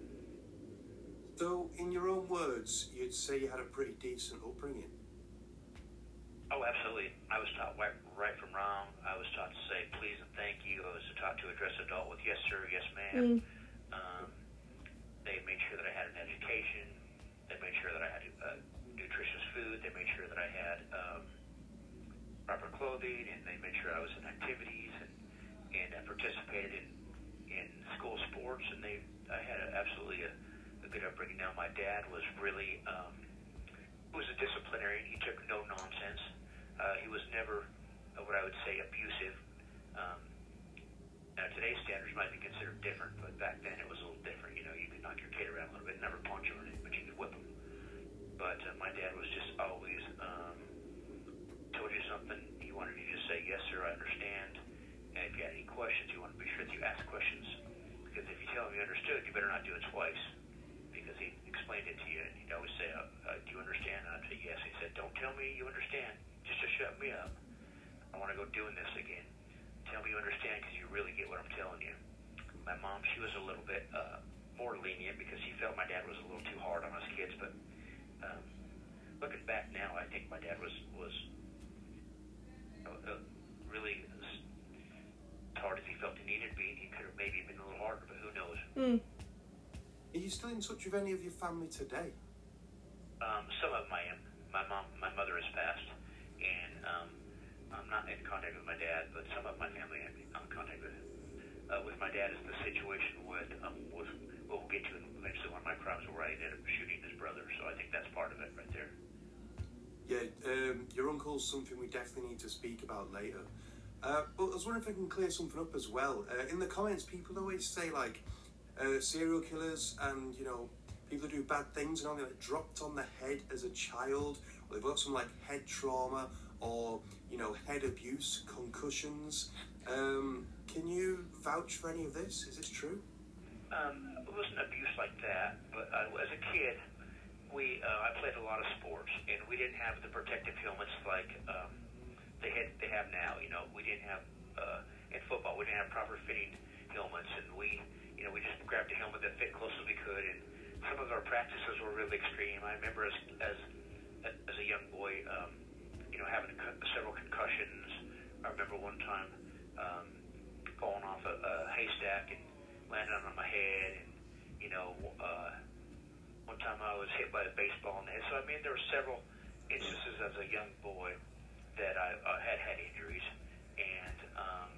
So, in your own words, you'd say you had a pretty decent upbringing. Oh, absolutely. I was taught right, right from wrong. I was taught to say please and thank you. I was taught to address adult with yes sir, yes ma'am. Mm. Um, they made sure that I had an education. They made sure that I had uh, nutritious food. They made sure that I had. Um, proper clothing, and they made sure I was in activities and and I participated in in school sports, and they I had a, absolutely a, a good upbringing. Now my dad was really um, was a disciplinarian. He took no nonsense. Uh, he was never uh, what I would say abusive. Um, now today's standards might be considered different, but back then it was a little different. You know, you could knock your kid around a little bit, never punch him or anything, but you could whip him. But uh, my dad was just always. Um, told you something, he wanted you to say, yes, sir, I understand. And if you had any questions, you want to be sure that you ask questions. Because if you tell him you understood, you better not do it twice. Because he explained it to you, and he'd always say, uh, uh, do you understand? And I'd say, yes. He said, don't tell me you understand, just to shut me up. I want to go doing this again. Tell me you understand because you really get what I'm telling you. My mom, she was a little bit uh, more lenient because she felt my dad was a little too hard on us kids. But um, looking back now, I think my dad was was Uh, really as hard as he felt he needed to be. He could have maybe been a little harder, but who knows? Mm. Are you still in touch with any of your family today? Um, some of them I am. My mom, my mother has passed, and um, I'm not in contact with my dad, but some of my family I'm in contact with. Uh, with my dad is the situation with, um, with what we'll get to eventually one of my crimes where I ended up shooting his brother, so I think that's part of it right there. Yeah, um, your uncle's something we definitely need to speak about later. Uh, but I was wondering if I can clear something up as well. Uh, in the comments, people always say, like, uh, serial killers and, you know, people who do bad things and all, like, dropped on the head as a child, or they've got some, like, head trauma, or, you know, head abuse, concussions. Um, can you vouch for any of this? Is this true? Um, it wasn't abuse like that, but uh, as a kid, We, uh, I played a lot of sports, and we didn't have the protective helmets like um, they had, they have now. You know, we didn't have uh, in football. We didn't have proper fitting helmets, and we, you know, we just grabbed a helmet that fit close as we could. And some of our practices were really extreme. I remember as as as a young boy, um, you know, having co- several concussions. I remember one time um, falling off a, a haystack and landing on my head, and you know. Uh, One time I was hit by a baseball in the head. So, I mean, there were several instances as a young boy that I uh, had had injuries. And um,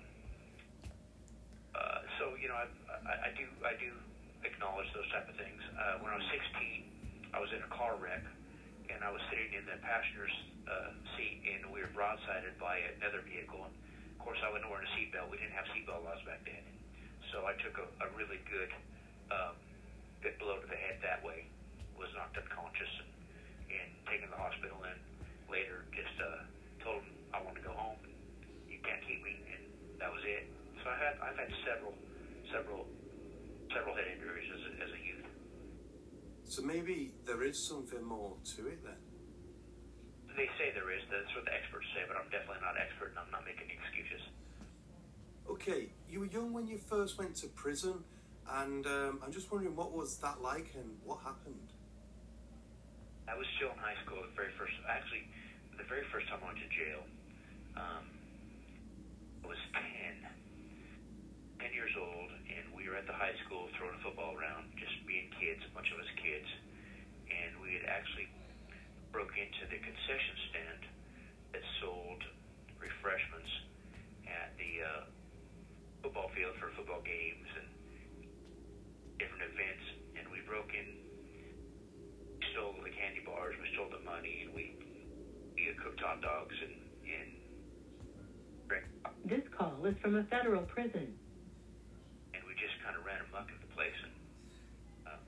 uh, so, you know, I, I, I do I do acknowledge those type of things. Uh, when I was sixteen, I was in a car wreck, and I was sitting in the passenger's uh, seat, and we were broadsided by another vehicle. And, of course, I wasn't wearing a seatbelt. We didn't have seatbelt laws back then. So I took a, a really good... Um, bit blow to the head that way, was knocked unconscious and, and taken to the hospital, and later just uh, told him I want to go home. You can't keep me, and that was it. So I had I've had several several several head injuries as a, as a youth. So maybe there is something more to it then. They say there is. That's what the experts say, but I'm definitely not expert, and I'm not making excuses. Okay, you were young when you first went to prison, and um, I'm just wondering what was that like and what happened? I was still in high school the very first, actually, the very first time I went to jail. Um, I was ten, ten years old, and we were at the high school throwing a football around, just being kids, a bunch of us kids, and we had actually broke into the concession stand that sold refreshments at the uh, football field for football games and different events, and we broke in, stole the candy bars, we stole the money, and we, we cooked hot dogs and, and drank. This call is from a federal prison. And we just kind of ran amok at the place and um,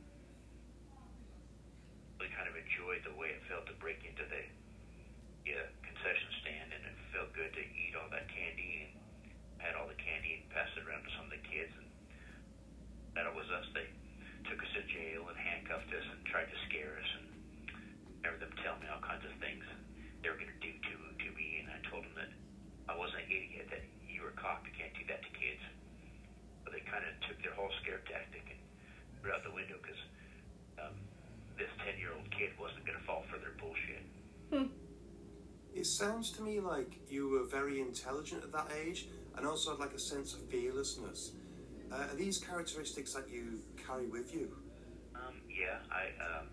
really kind of enjoyed the way it felt to break into the yeah, concession stand, and it felt good to eat all that candy and had all the candy and passed it around to some of the kids, and that it was us. They took us to jail and handcuffed us and tried to scare us and have them tell me all kinds of things they were going to do to, to me, and I told them that I wasn't an idiot, that you were a cop, you can't do that to kids. But they kind of took their whole scare tactic and threw it out the window because um, this ten-year-old kid wasn't going to fall for their bullshit. Hmm. It sounds to me like you were very intelligent at that age and also had like a sense of fearlessness. Uh, are these characteristics that you carry with you? Um, yeah, I, um,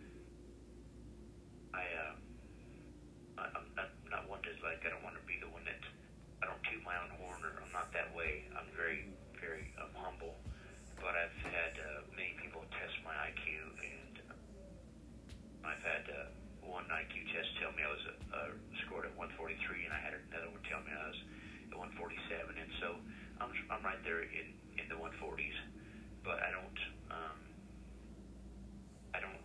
I, um, I, I'm not, not one to, like, I don't want to be the one that, I don't toot my own horn, or I'm not that way. I'm very, very um, humble, but I've had uh, many people test my I Q, and I've had uh, one I Q test tell me I was uh, scored at one forty-three, and I had another one tell me I was at one forty-seven, and so I'm, I'm right there in, in the one forties, but I don't, um, I don't,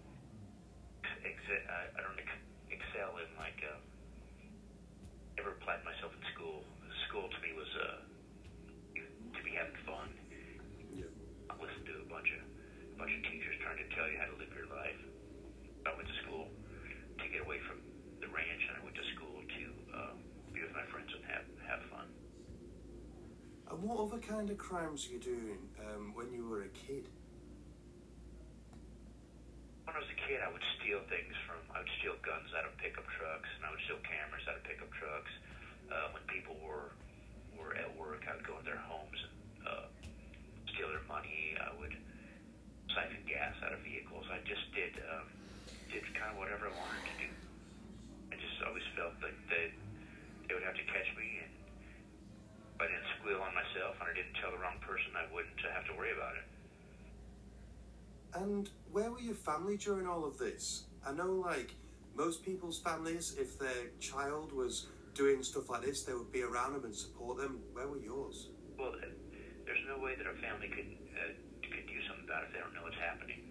ex- I don't ex- excel in, like, um, ever applied myself in school. School to me was uh, to be having fun. Yeah. I listened to a bunch of a bunch of teachers trying to tell you how to live your life. I went to school to get away from the ranch, and I went to school to uh, be with my friends and have have fun. And what other kind of crimes were you doing um, when you were a kid? When I was a kid, I would steal things from, I would steal guns out of pickup trucks, and I would steal cameras out of pickup trucks. Uh, when people were were at work, I would go in their homes and uh, steal their money. I would siphon gas out of vehicles. I just did um, did kind of whatever I wanted to do. I just always felt like they, they would have to catch me, and if I didn't squeal on myself and I didn't tell the wrong person, I wouldn't have to worry about it. And where were your family during all of this? I know, like, most people's families, if their child was doing stuff like this, they would be around them and support them. Where were yours? Well, there's no way that a family could uh, could do something about it if they don't know what's happening.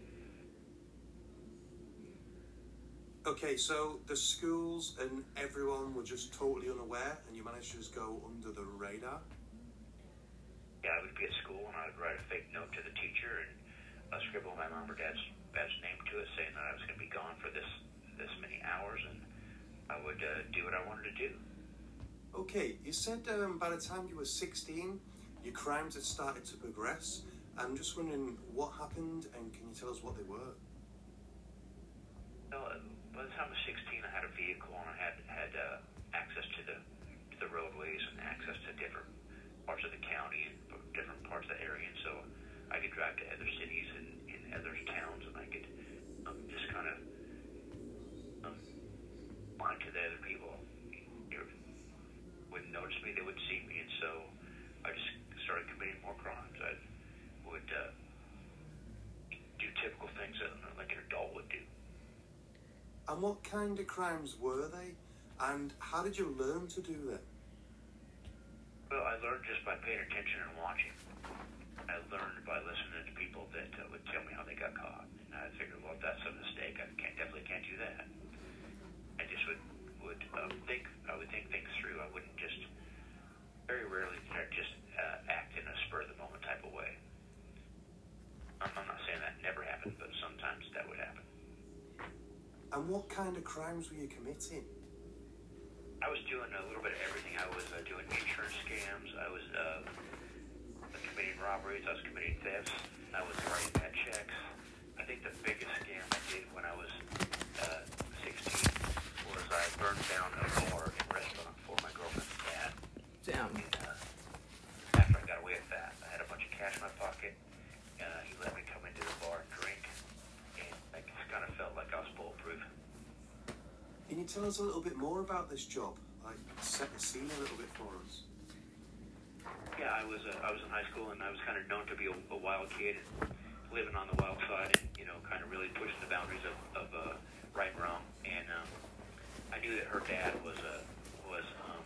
Okay, so the schools and everyone were just totally unaware, and you managed to just go under the radar? Yeah, I would be at school and I would write a fake note to the teacher and uh, scribble my mom or dad's dad's name to it, saying that I was going to be gone for this this many hours, and I would uh, do what I wanted to do. Okay, you said um, by the time you were sixteen, your crimes had started to progress. I'm just wondering what happened, and can you tell us what they were? Well, uh, by the time I was sixteen, I had a vehicle and I had had uh, access to the to the roadways and access to different parts of the county and different parts of the area, and so I could drive to other cities and in other towns, and I could um, just kind of um, lie to the other people. You wouldn't notice me, they wouldn't see me, and so I just started committing more crimes. I would uh, do typical things that like an adult would do. And what kind of crimes were they? And how did you learn to do them? Well, I learned just by paying attention and watching. I I learned by listening to people that uh, would tell me how they got caught. And I figured, well, if that's a mistake, I can't, definitely can't do that. I just would would um, think, I would think things through. I wouldn't just, very rarely did I just uh, act in a spur of the moment type of way. I'm, I'm not saying that never happened, but sometimes that would happen. And what kind of crimes were you committing? I was doing a little bit of everything. I was uh, doing insurance scams. I was uh, committing robberies. I was committing thefts. I was writing bad checks. I think the biggest scam I did when I was uh, sixteen was I burned down a bar and restaurant for my girlfriend's dad. Damn. And, uh, after I got away with that, I had a bunch of cash in my pocket. Uh, he let me come into the bar and drink, and I just kind of felt like I was bulletproof. Can you tell us a little bit more about this job? Like, set the scene a little bit for us. Yeah, I was uh, I was in high school, and I was kind of known to be a, a wild kid, and living on the wild side, and you know, kind of really pushing the boundaries of, of uh, right and wrong. And um, I knew that her dad was a was um,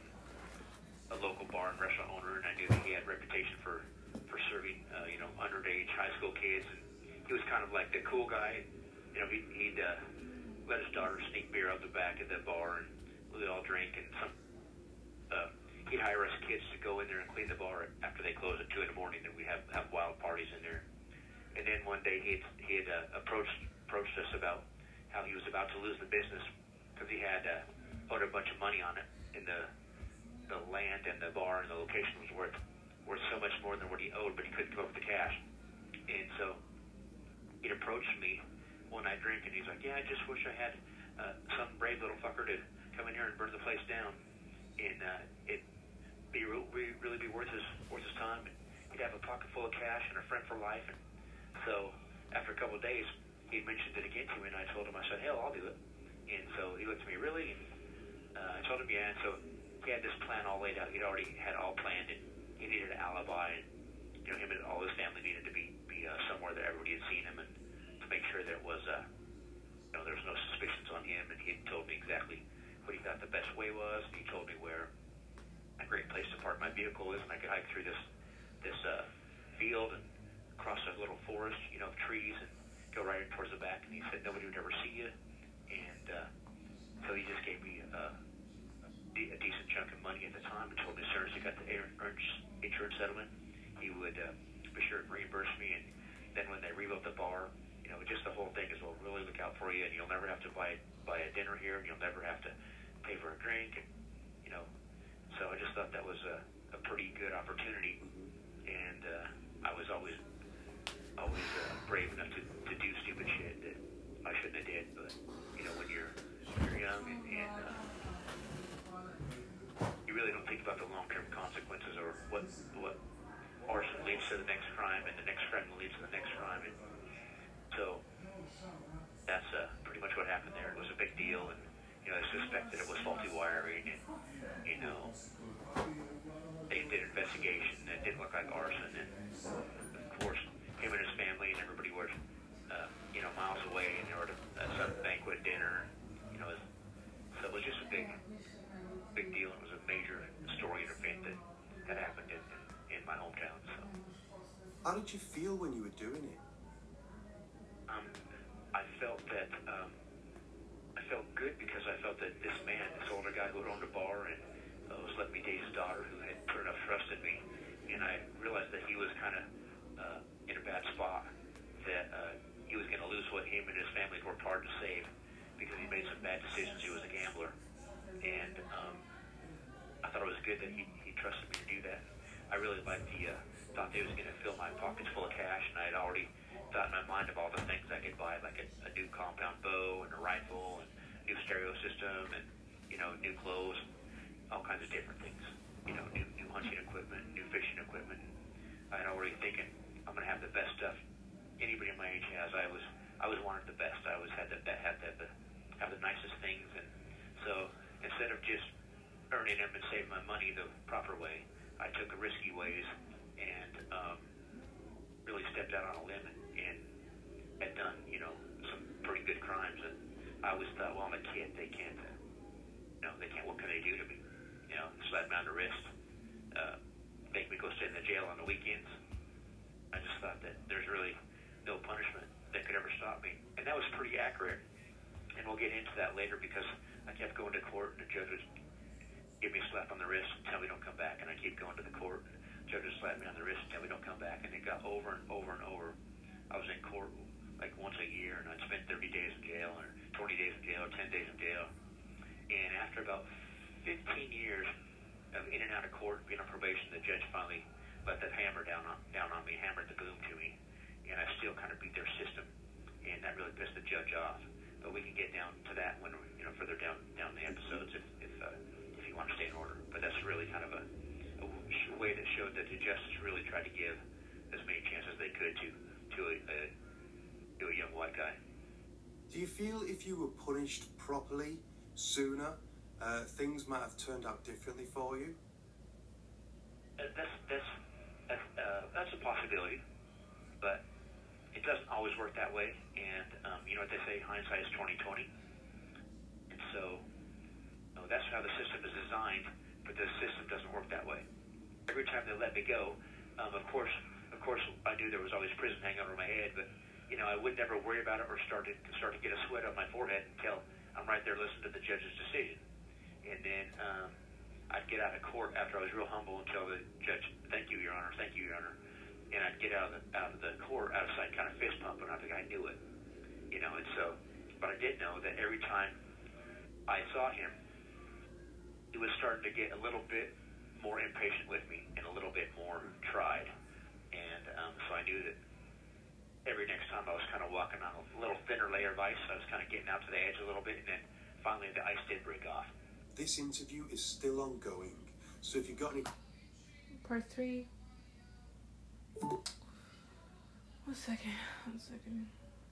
a local bar and restaurant owner, and I knew that he had a reputation for for serving uh, you know underage high school kids. And he was kind of like the cool guy. You know, he, he'd uh, let his daughter sneak beer out the back of the bar, and we'd all drink, and some. Uh, he'd hire us kids to go in there and clean the bar after they close at two in the morning, and we'd have, have wild parties in there. And then one day he had, he had uh, approached approached us about how he was about to lose the business because he had uh, owed a bunch of money on it, and the the land and the bar and the location was worth worth so much more than what he owed, but he couldn't come up with the cash. And so he'd approached me one night drinking. He's like, "Yeah, I just wish I had uh, some brave little fucker to come in here and burn the place down, and uh, it." Be re- really be worth his worth his time. And he'd have a pocket full of cash and a friend for life." And so after a couple of days, he mentioned it again to me, and I told him, I said, "Hell, I'll do it." And so he looked at me, "Really?" And uh, I told him, "Yeah." And so he had this plan all laid out. He'd already had all planned, and he needed an alibi. And you know, him and all his family needed to be be uh, somewhere that everybody had seen him, and to make sure there was uh, you know there was no suspicions on him. And he told me exactly what he thought the best way was. And he told me where a great place to park my vehicle is, and I could hike through this this uh, field and cross a little forest, you know, of trees, and go right in towards the back. And he said nobody would ever see you, and uh, so he just gave me a, a decent chunk of money at the time, and told me as soon as he got the insurance settlement, he would uh, be sure to reimburse me. And then when they rebuilt the bar, you know, just the whole thing is, well, really look out for you, and you'll never have to buy buy a dinner here, and you'll never have to pay for a drink, and you know. So I just thought that was a, a pretty good opportunity, and uh, I was always always uh, brave enough to, to do stupid shit that I shouldn't have did. But you know, when you're you're young and, and uh, you really don't think about the long-term consequences or what what arson leads to the next crime, and the next crime leads to the next crime. And so that's uh, pretty much what happened there. It was a big deal, and you know, I suspected it was faulty wiring, and you know, they did an investigation. It didn't look like arson, and of course, him and his family and everybody were, uh, you know, miles away, and there were at some banquet dinner. You know, it was, so it was just a big, big deal. It was a major story and event that had happened in, in, in my hometown. So, how did you feel when you were doing it? Um, I felt that. Um, I felt good because I felt that this man, this older guy who had owned a bar and uh, was letting me date his daughter, who had put enough trust in me, and I realized that he was kind of uh, in a bad spot, that uh, he was going to lose what him and his family worked hard to save because he made some bad decisions. He was a gambler, and um, I thought it was good that he, he trusted me to do that. I really liked the uh, thought that he was going to fill my pockets full of cash, and I had already thought in my mind of all the things I could buy, like a, a new compound bow and a rifle and new stereo system and, you know, new clothes, all kinds of different things, you know, new new hunting equipment, new fishing equipment. I had already thinking I'm going to have the best stuff anybody in my age has. I was I was wanted the best. I always had the had the, the have the nicest things, and so instead of just earning them and saving my money the proper way, I took the risky ways and um, really stepped out on a limb and, and had done, you know, some pretty good crimes. And I always thought, well, I'm a kid. They can't, uh, you know, they can't. What can they do to me? You know, slap me on the wrist, uh, make me go sit in the jail on the weekends. I just thought that there's really no punishment that could ever stop me. And that was pretty accurate. And we'll get into that later because I kept going to court and the judge would give me a slap on the wrist and tell me don't come back. And I keep going to the court and the judge would slap me on the wrist and tell me don't come back. And it got over and over and over. I was in court like once a year and I'd spend thirty days in jail or twenty days in jail or ten days in jail. And after about fifteen years of in and out of court, being on probation, the judge finally let that hammer down on, down on me, hammered the boom to me, and I still kind of beat their system, and that really pissed the judge off. But we can get down to that when we're, you know, further down down the episodes if if, uh, if you want to stay in order. But that's really kind of a, a way that showed that the justice really tried to give as many chances as they could to to a, a to a young white guy. Do you feel if you were punished properly sooner, uh, things might have turned out differently for you? Uh, that's that's that's, uh, that's a possibility, but it doesn't always work that way. And um, you know what they say, hindsight is twenty twenty. And so, you know, that's how the system is designed, but the system doesn't work that way. Every time they let me go, um, of course, of course, I knew there was always prison hanging over my head, but you know, I would never worry about it or start to start to get a sweat on my forehead until I'm right there listening to the judge's decision. And then um, I'd get out of court after I was real humble and tell the judge, "Thank you, Your Honor. Thank you, Your Honor." And I'd get out of the out of the court out of sight, kind of fist pumping. I think I knew it, you know. And so, but I did know that every time I saw him, he was starting to get a little bit more impatient with me and a little bit more tried. And um, so I knew that every next time I was kind of walking on a little thinner layer of ice. I was kind of getting out to the edge a little bit, and then finally the ice did break off. This interview is still ongoing, so if you've got any... Part three. One second, one second.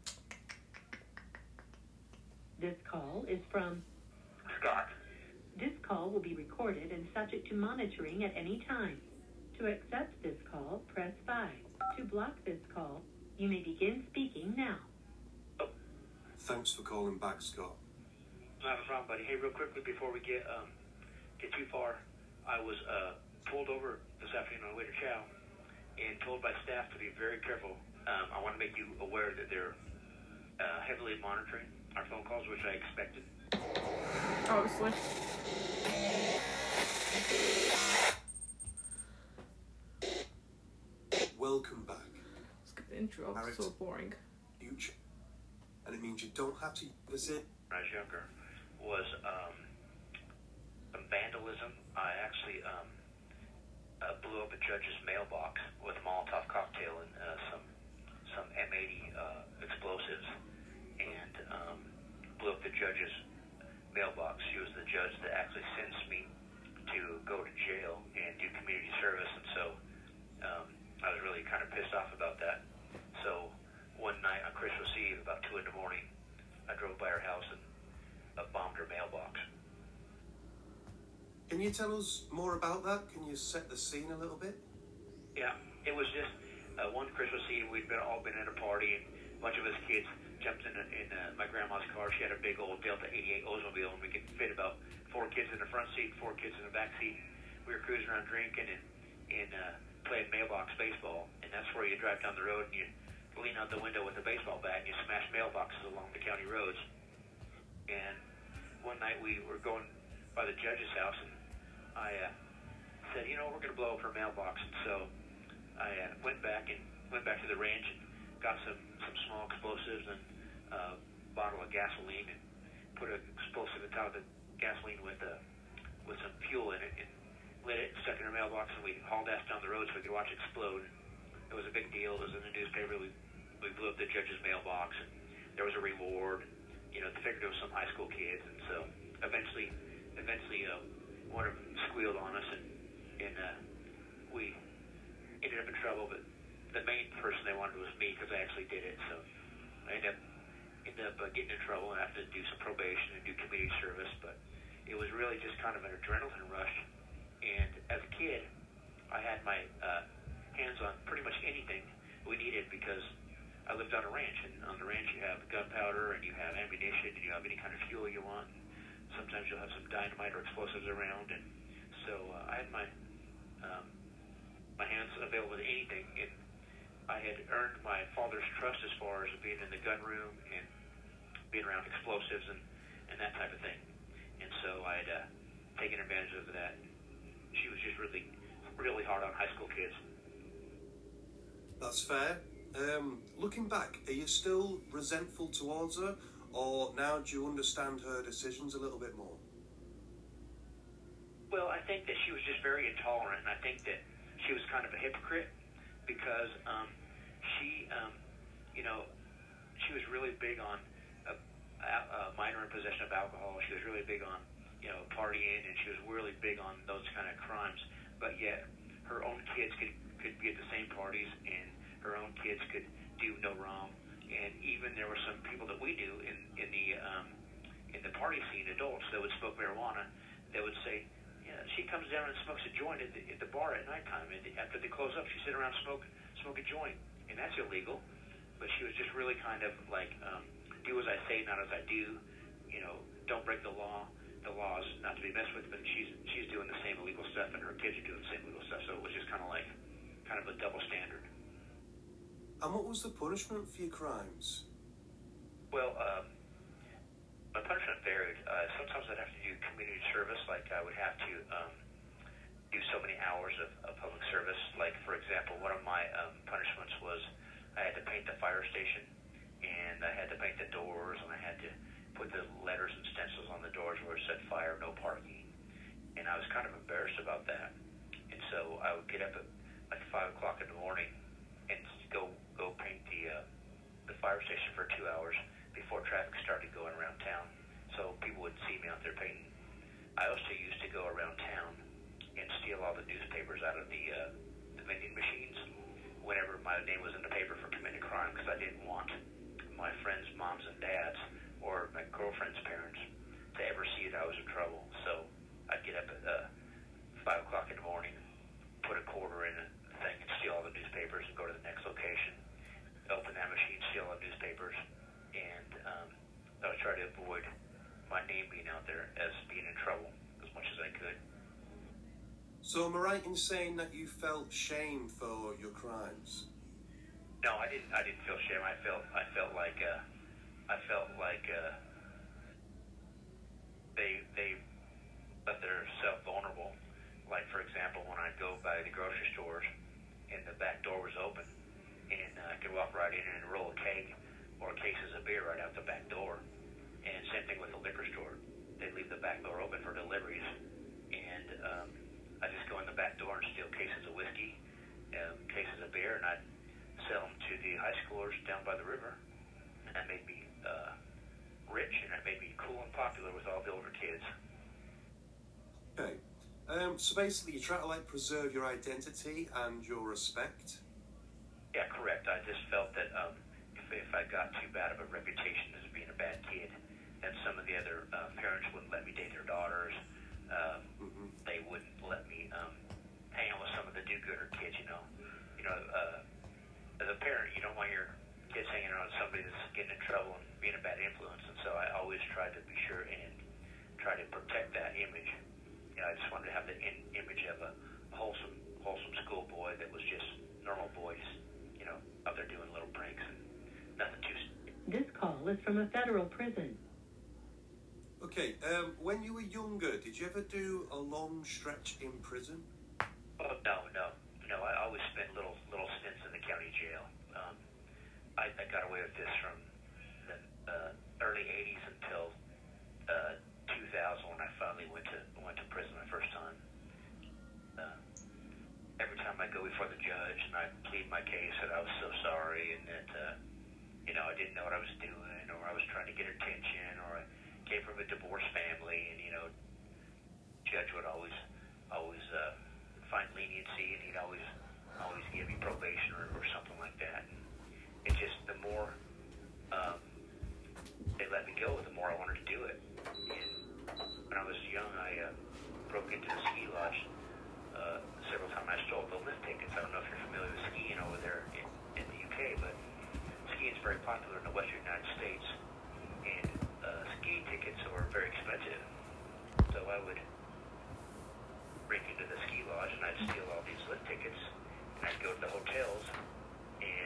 This call is from Scott. This call will be recorded and subject to monitoring at any time. To accept this call, press five. To block this call, you may begin speaking now. Oh, Thanks for calling back, Scott. not a problem, buddy. Hey, real quickly before we get um get too far, I was uh pulled over this afternoon on the way to Chow and told by staff to be very careful. Um, I want to make you aware that they're uh, heavily monitoring our phone calls, which I expected. Obviously. Welcome back. Skip the intro. Alright. So boring. Future. And it means you don't have to visit. When I was younger, was um, some vandalism. I actually um, uh, blew up a judge's mailbox with a Molotov cocktail and uh, some some M eighty uh, explosives, and um, blew up the judge's mailbox. She was the judge that actually sentenced me to go to jail and do community service, and so um, I was really kind of pissed off about that. So one night on Christmas Eve, about two in the morning, I drove by her house and uh, bombed her mailbox. Can you tell us more about that? Can you set the scene a little bit? Yeah, it was just uh, one Christmas Eve. We'd been all been at a party, and a bunch of us kids jumped in, in uh, my grandma's car. She had a big old Delta eighty-eight Oldsmobile, and we could fit about four kids in the front seat, four kids in the back seat. We were cruising around drinking and and uh, playing mailbox baseball, and that's where you drive down the road and you lean out the window with a baseball bat and you smash mailboxes along the county roads. And one night we were going by the judge's house, and I uh, said, you know, we're going to blow up her mailbox. And so I uh, went back and went back to the ranch and got some, some small explosives and a uh, bottle of gasoline and put an explosive on top of the gasoline with uh, with some fuel in it and lit it and stuck it in her mailbox, and we hauled ass down the road so we could watch it explode. It was a big deal. It was in the newspaper. We, we blew up the judge's mailbox, and there was a reward. You know, they figured it was some high school kids, and so eventually, eventually, uh, one of them squealed on us, and and uh, we ended up in trouble. But the main person they wanted was me because I actually did it. So I ended up ended up uh, getting in trouble and having to do some probation and do community service. But it was really just kind of an adrenaline rush. And as a kid, I had my uh, hands on pretty much anything we needed because I lived on a ranch, and on the ranch you have gunpowder and you have ammunition and you have any kind of fuel you want. Sometimes you'll have some dynamite or explosives around, and so uh, I had my um, my hands available to anything. And I had earned my father's trust as far as being in the gun room and being around explosives and, and that type of thing. And so I had uh, taken advantage of that. She was just really, really hard on high school kids. That's fair. Um, looking back, are you still resentful towards her, or now do you understand her decisions a little bit more? Well, I think that she was just very intolerant, and I think that she was kind of a hypocrite because um, she, um, you know, she was really big on a, a minor in possession of alcohol. She was really big on, you know, partying, and she was really big on those kind of crimes. But yet, her own kids could, could be at the same parties, and her own kids could do no wrong. And even there were some people that we knew in, in the um, in the party scene, adults that would smoke marijuana, that would say, yeah, she comes down and smokes a joint at the, at the bar at nighttime, and after they close up, she sit around and smoke smoke a joint, and that's illegal. But she was just really kind of like, um, do as I say, not as I do. You know, don't break the law. The law is not to be messed with, but she's she's doing the same illegal stuff, and her kids are doing the same illegal stuff. So it was just kind of like, kind of a double standard. And what was the punishment for your crimes? Well, um, my punishment varied. Uh, sometimes I'd have to do community service, like I would have to um, do so many hours of, of public service. Like, for example, one of my um, punishments was I had to paint the fire station, and I had to paint the doors, and I had to put the letters and stencils on the doors where it said fire, no parking. And I was kind of embarrassed about that. And so I would get up at like five o'clock in the morning and go go paint the uh, the fire station for two hours before traffic started going around town, so people would see me out there painting. I also used to go around town and steal all the newspapers out of the uh, the vending machines whenever my name was in the paper for committing a crime, because I didn't want my friends' moms and dads or my girlfriend's parents to ever see that I was in trouble. So I'd get up at uh, five o'clock in the morning, put a quarter in a thing, and steal all the newspapers, and go to the next location, open that machine, steal all the newspapers, and um, I would try to avoid my name being out there as being in trouble as much as I could. So am I right in saying that you felt shame for your crimes? No, I didn't. I didn't feel shame. I felt. I felt like. Uh, I felt like uh, they they left themselves vulnerable. Like, for example, when I'd go by the grocery stores and the back door was open, and uh, I could walk right in and roll a keg or cases of beer right out the back door. And same thing with the liquor store. They'd leave the back door open for deliveries, and um, I'd just go in the back door and steal cases of whiskey, um, cases of beer, and I'd sell them to the high schoolers down by the river. And that made me uh, rich, and that made me cool and popular with all the older kids. Okay. Um, so basically you try to like preserve your identity and your respect? Yeah, correct. I just felt that um, if, if I got too bad of a reputation as being a bad kid, and some of the other uh, parents wouldn't let me date their daughters, um, mm-hmm. they wouldn't let me um, hang out with some of the do-gooder kids, you know. You know, uh, as a parent, you don't want your kids hanging around with somebody that's getting in trouble and being a bad influence, and so I always tried to be sure and try to protect that image. You know, I just wanted to have the in- image of a wholesome, wholesome schoolboy that was just normal boys, you know, out there doing little pranks and nothing too. This call is from a federal prison. Okay, um, when you were younger, did you ever do a long stretch in prison? Oh, no, no. No, I always spent little little stints in the county jail. Um, I, I got away with this from the uh, early eighties until uh, two thousand when I finally went to went to prison the first time. Uh, every time I go before the judge and I plead my case that I was so sorry and that, uh, you know, I didn't know what I was doing, or I was trying to get attention, or I came from a divorced family, and, you know, judge would always, always uh, find leniency, and he'd always, always give me probation or, or something like that. And it just, the more um, they let me go, the more I wanted to do it. And when I was young, I uh, broke into the ski lodge uh, several times. I stole the lift tickets. I don't know if you're familiar with skiing over there in, in the U K, but skiing is very popular in the western United States. And uh, ski tickets are very expensive, so I would break into the ski lodge and I'd steal all these lift tickets, and I'd go to the hotels and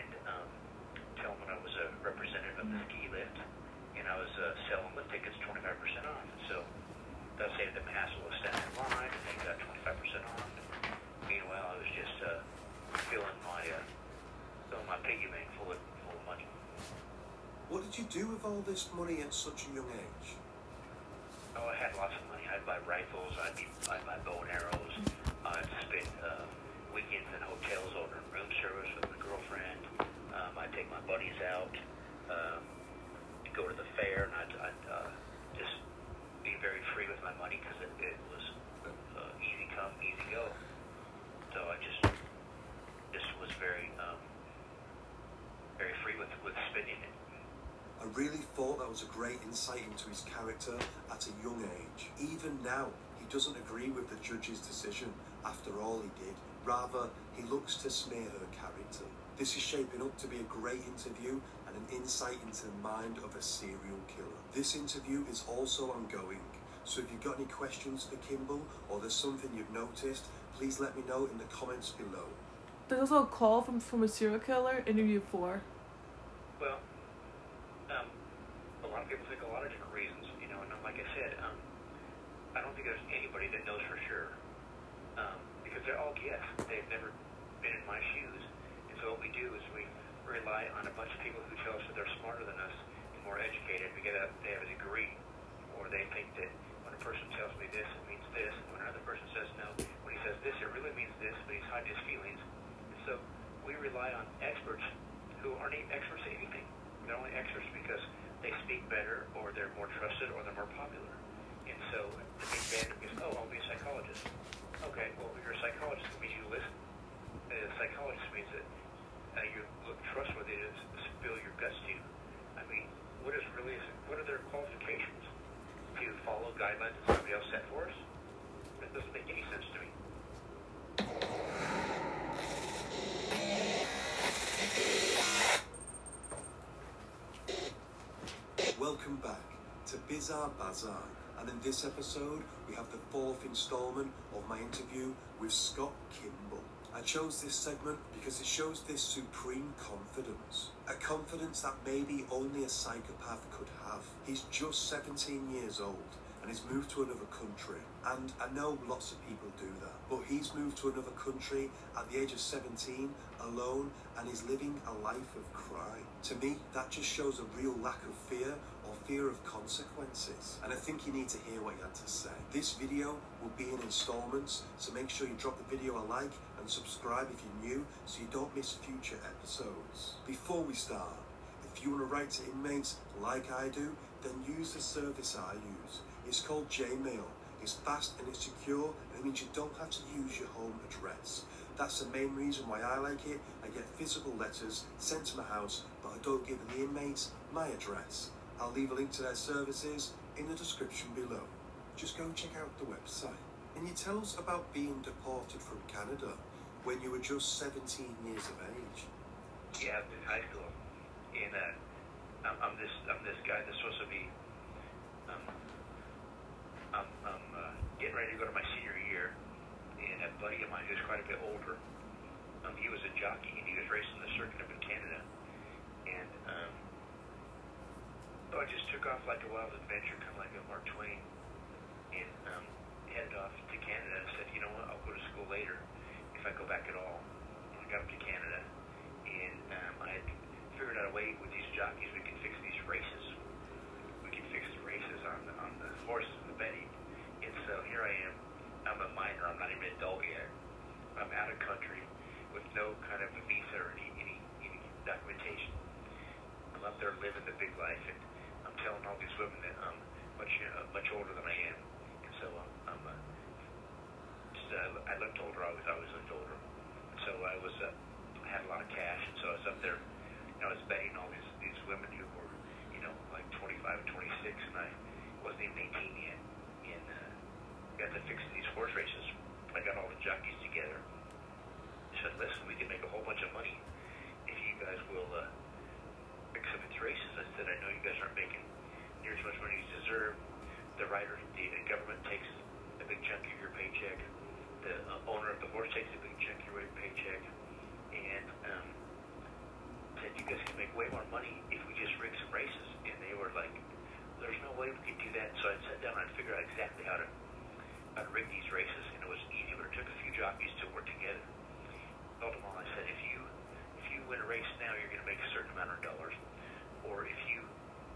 you do with all this money at such a young age? Oh, I had lots of money. I'd buy rifles. I'd, be, I'd buy bow and arrows. I'd spend uh, weekends in hotels ordering room service with my girlfriend. Um, I'd take my buddies out, um, go to the fair, and I'd, I'd uh, just be very free with my money because it, it was uh, easy come, easy go. So I just just was very um, very free with, with spending it. I really thought that was a great insight into his character at a young age. Even now, he doesn't agree with the judge's decision after all he did. Rather, he looks to smear her character. This is shaping up to be a great interview and an insight into the mind of a serial killer. This interview is also ongoing, so if you've got any questions for Kimball or there's something you've noticed, please let me know in the comments below. There's also a call from, from a serial killer, interview four. Well, um, a lot of people think a lot of different reasons, you know, and like I said, um, I don't think there's anybody that knows for sure, um, because they're all guess. They've never been in my shoes, and so what we do is we rely on a bunch of people who tell us that they're smarter than us and more educated. We get a, they have a degree, or they think that when a person tells me this, it means this, and when another person says no, when he says this, it really means this, but he's hiding his feelings. And so we rely on experts who aren't even experts at anything. They're only experts because they speak better, or they're more trusted, or they're more popular. And so the big band is, oh, I'll be a psychologist. Okay, well, if you're a psychologist, it means you listen. A psychologist means that uh, you look trustworthy to spill your guts to. I mean, what is really, what are their qualifications? To follow guidelines that somebody else set for us? That doesn't make any sense to me. Welcome back to Bizarre Bazaar, and in this episode we have the fourth installment of my interview with Scott Kimball. I chose this segment because it shows this supreme confidence, a confidence that maybe only a psychopath could have. He's just seventeen years old and he's moved to another country, and I know lots of people do that, but he's moved to another country at the age of seventeen, alone, and is living a life of crime. To me, that just shows a real lack of fear, or fear of consequences, and I think you need to hear what he had to say. This video will be in installments, so make sure you drop the video a like and subscribe if you're new so you don't miss future episodes. Before we start, if you want to write to inmates like I do, then use the service I use. It's called J-Mail. It's fast and it's secure, and it means you don't have to use your home address. That's the main reason why I like it. I get physical letters sent to my house, but I don't give the inmates my address. I'll leave a link to their services in the description below. Just go check out the website. Can you tell us about being deported from Canada when you were just seventeen years of age? Yeah, in high school, and uh, I'm, I'm this I'm this guy that's supposed to be um, I'm, I'm uh, getting ready to go to my senior year, and a buddy of mine who's quite a bit older, um, he was a jockey and he was racing the circuit up in Canada, and um, so I just took off like a wild adventure, kind of like a Mark Twain, and um, headed off to Canada. I said, you know what, I'll go to school later if I go back at all. And I got up to Canada, and um, I had figured out a way with these jockeys we could fix these races. We could fix the races on the, on the horses and the betting. And so here I am. I'm a minor. I'm not even an adult yet. I'm out of country with no kind of a visa or any, any, any documentation. I'm up there living the big life, and I'm telling all these women that I'm much uh, much older than I am. And so um, I'm uh, just, uh, I looked older. I was I always looked older. And so I was uh, I had a lot of cash, and so I was up there. You know, I was betting all these these women who were, you know, like twenty-five and twenty-six, and I wasn't even eighteen yet. And uh, got to fixing these horse races. I got all the jockeys together. I said, listen, we can make a whole bunch of money if you guys will uh, fix some of these races. I said, I know you guys aren't making near as much money as you deserve. The rider, the, the government takes a big chunk of your paycheck. The uh, owner of the horse takes a big chunk of your paycheck. And um, said, you guys can make way more money if we just rig some races. And they were like, there's no way we could do that. So I sat down and I figured out exactly how to, how to rig these races. And it was easy, but it took a few jockeys to work together. I told them all, I said, if you if you win a race now, you're going to make a certain amount of dollars. Or if you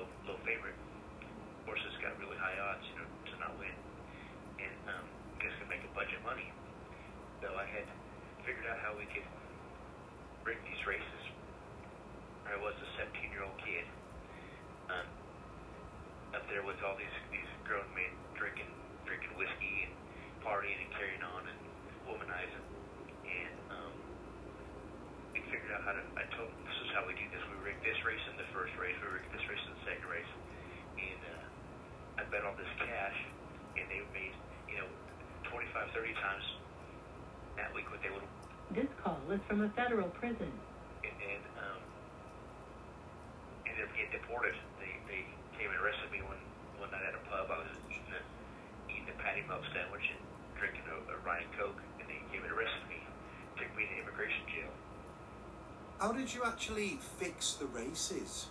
low low favorite. Horses got really high odds, you know, to not win, and um, just to make a bunch of money. So I had figured out how we could rig these races. I was a seventeen-year-old kid um, up there with all these these grown men drinking drinking whiskey and partying and carrying on and womanizing, and um, we figured out how to. I told them this is how we do this. We rigged this race in the first race. We rigged this race in the second race, and uh, I bet all this cash, and they made you know twenty-five, thirty times that week what they would. This call is from a federal prison. And, and um, ended up getting deported. They they came and arrested me one one night at a pub. I was eating a eating a patty melt sandwich and drinking a, a Ryan Coke, and they came and arrested me, took me to immigration jail. How did you actually fix the races?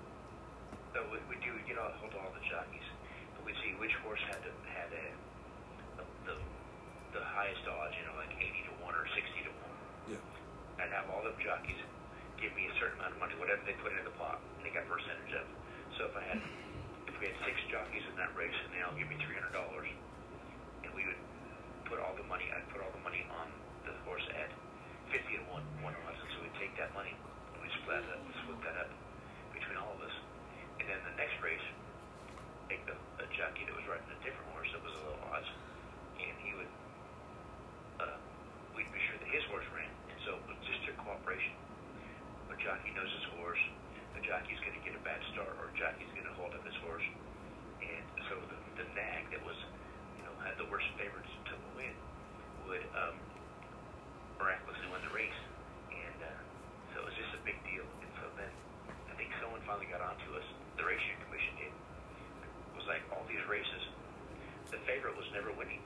So we, we do get all hold of all the jockeys, and we see which horse had to, had a, the, the the highest odds, you know, like eighty to one or sixty to one. Yeah. I'd have all them jockeys give me a certain amount of money, whatever they put in the pot, and they got a percentage of. So if I had, if we had six jockeys in that race, and they all give me three hundred dollars, and we would put all the money, I'd put all the money on the horse at fifty to one, one odds, and so we'd take that money and we split that, split that up between all of us, and then the next race, take the a jockey that was riding a different horse that was a little odds, and he would, uh, we'd be sure that his horse ran, and so it was just a cooperation. A jockey knows his horse, a jockey's going to get a bad start, or a jockey's going to hold up his horse, and so the, the nag that was, you know, had the worst favorites to win would um, miraculously win the race, and uh, so it was just a big deal. And so then I think someone finally got onto us. The racing commission did. It was like all these races, the favorite was never winning.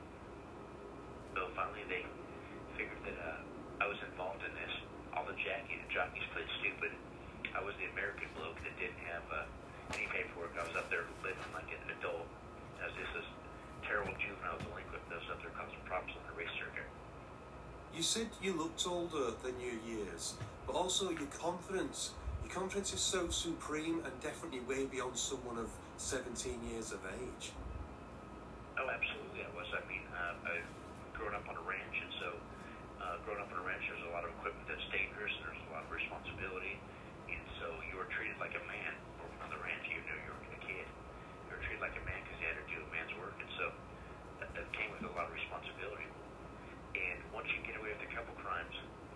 So finally they figured that uh, I was involved in this. All the jockey, the jockeys played stupid. I was the American bloke that didn't have uh, any paperwork. I was up there living like an adult. I was just this terrible juvenile delinquent that was up there causing problems on the race circuit. You said you looked older than your years, but also your confidence. Your confidence is so supreme and definitely way beyond someone of seventeen years of age. Oh, absolutely, I was. I mean, uh, I've grown up on a ranch, and so uh, growing up on a ranch, there's a lot of equipment that's dangerous, and there's a lot of responsibility, and so you were treated like a man on the ranch. You knew you were a kid. You were treated like a man because you had to do a man's work, and so that, that came with a lot of responsibility. And once you get away with a couple crimes,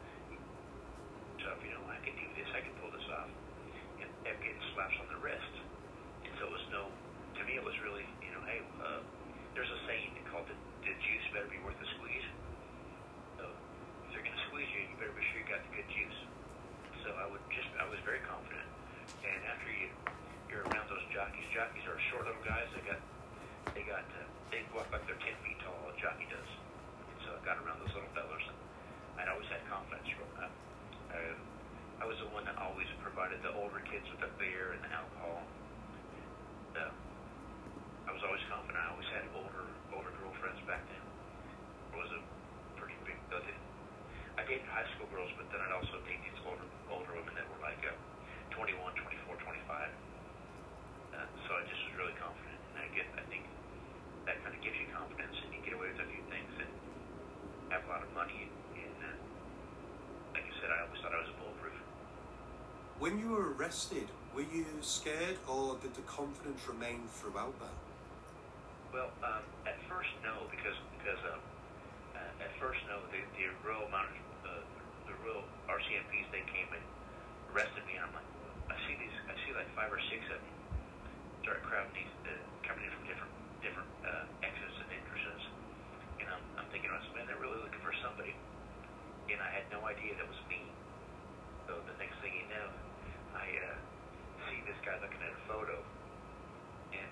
so if you know, I can do this, I can pull this off, and kept getting slaps on the wrist. And so it was no, to me it was really, you know, hey, uh, there's a saying called the, the juice better be worth the squeeze. So if they're going to squeeze you, you better be sure you got the good juice. So I would just, I was very confident. And after you, you're around those jockeys, jockeys are short little guys. They got, they got, uh, they walk like they're ten feet tall, a jockey does. So I got around those little fellas, and I'd always had confidence growing up. Uh, I was the one that always provided the older kids with the beer and the alcohol. Uh, I was always confident. I always had older older girlfriends back then. It was a pretty big deal. I dated high school girls, but then I'd also date these older older women that were like uh, twenty-one, twenty-four, twenty-five. Uh, so I just was really confident, and I get I think that kind of gives you confidence, and you get away with a few things and have a lot of money, and uh, like I said, I always thought I was bulletproof. When you were arrested, were you scared, or did the confidence remain throughout that? Well, um, at first, no, because because um, uh, at first, no, the the real amount, uh, the real R C M Ps, they came and arrested me, and I'm like, I see these, I see like five or six of them start crowding these, uh, coming in from different different uh, exits and entrances. And I'm, I'm thinking, oh, man, they're really looking for somebody. And I had no idea that was me. So the next thing you know, I uh, see this guy looking at a photo. And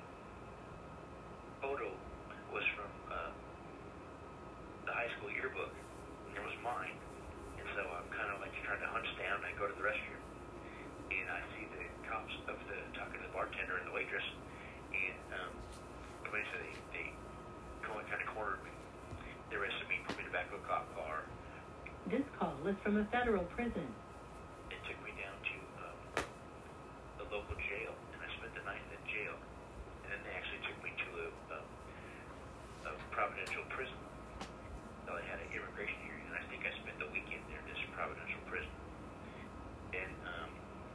photo was from uh, the high school yearbook. And it was mine. And so I'm kind of like trying to hunch down, and I go to the restroom. And I see the cops of the talking to the bartender and the waitress. And um, eventually they, they kind of cornered me. They arrested me, put me in the back of a cop car. This call is from a federal prison. They took me down to um, the local jail, and I spent the night there. jail, and then they actually took me to a, a, a providential prison. So I had an immigration hearing, and I think I spent the weekend there in this providential prison. And um,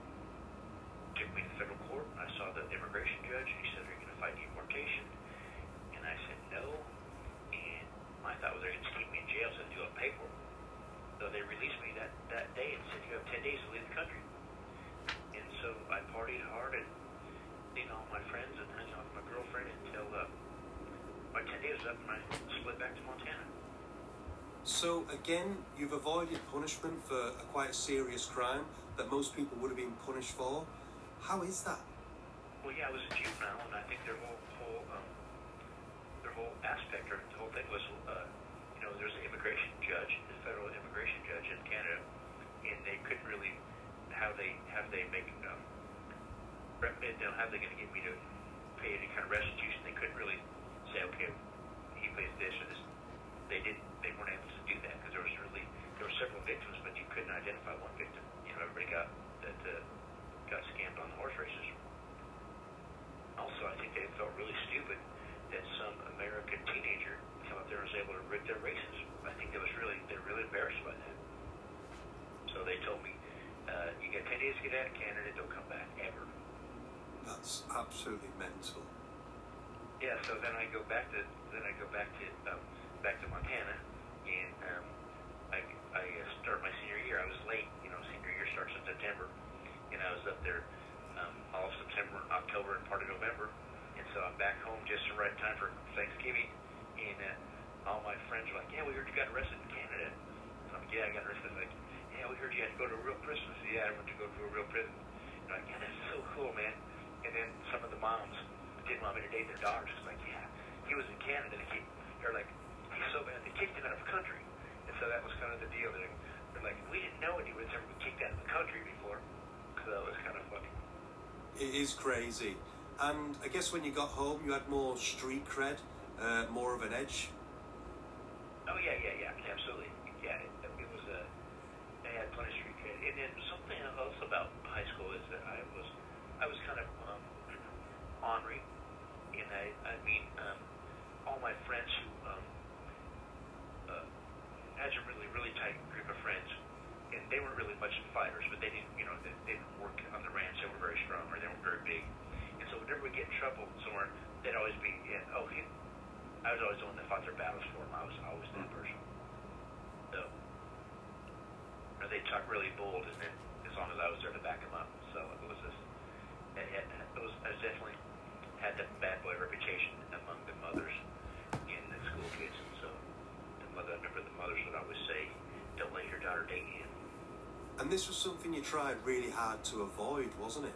took me to federal court. I saw the immigration judge, and he said, "Are you going to fight deportation?" And I said, "No." And my thought was they're going to keep me in jail, so I do have paperwork. So they released me that, that day and said, "You have ten days to leave the country." And so I partied hard and seen all my friends and hung out with my girlfriend until uh, my ten days was up, and I split back to Montana. So again, you've avoided punishment for a quite a serious crime that most people would have been punished for. How is that? Well, yeah, I was a juvenile, and I think their whole whole um, their whole aspect or the whole thing was, uh, you know, there's an immigration judge, the federal immigration judge in Canada, and they couldn't really how they have they make um, you know, how they going to get me to pay any kind of restitution. They couldn't really say, okay, he pays this or this. They didn't. They weren't able to do that because there was really there were several victims, but you couldn't identify one victim. You know, everybody got that uh, got scammed on the horse races. Also, I think they felt really stupid that some American teenager came up there and was able to rig their races. I think it was really they're really embarrassed by that. So they told me, uh, you get ten days to get out of Canada, don't come back ever. That's absolutely mental. Yeah. So then I go back to then I go back to um, back to Montana, and um, I I start my senior year. I was late. You know, senior year starts in September, and I was up there um, all of September, October, and part of November. And so I'm back home just in right time for Thanksgiving, and uh, all my friends are like, "Yeah, we heard you got arrested in Canada." So I'm like, "Yeah, I got arrested." Like, "Yeah, we heard you had to go to a real prison." I said, "Yeah, I went to go to a real prison." And I'm like, "Yeah, that's so cool, man." And then some of the moms didn't want me to date their daughters. It's like, "Yeah, he was in Canada." And he, they're like, "He's so bad they kicked him out of the country." And so that was kind of the deal. They're, they're like, "We didn't know he was ever been kicked out of the country before." So that was kind of funny. It is crazy. And I guess when you got home, you had more street cred, uh, more of an edge. Oh yeah, yeah, yeah, absolutely. Yeah, it, it was a. Uh, I had plenty of street cred, and then something else about high school is that I was, I was kind of um, ornery, and I, I mean, um, all my friends who um, uh, had a really, really tight group of friends, and they weren't really much fighters, but they didn't, you know, they, they didn't work on the ranch. They were very strong, or they weren't very big, and so whenever we get in trouble somewhere, they'd always be, yeah, oh, he. I was always the one that fought their battles for them. I was always that person. So, or they'd talk really bold, and then as long as I was there to back them up. So it was this. It, it, it was. I was definitely had that bad boy reputation among the mothers and the school kids, and so the mother. I remember the mothers would always say, "Don't let your daughter date him." And this was something you tried really hard to avoid, wasn't it?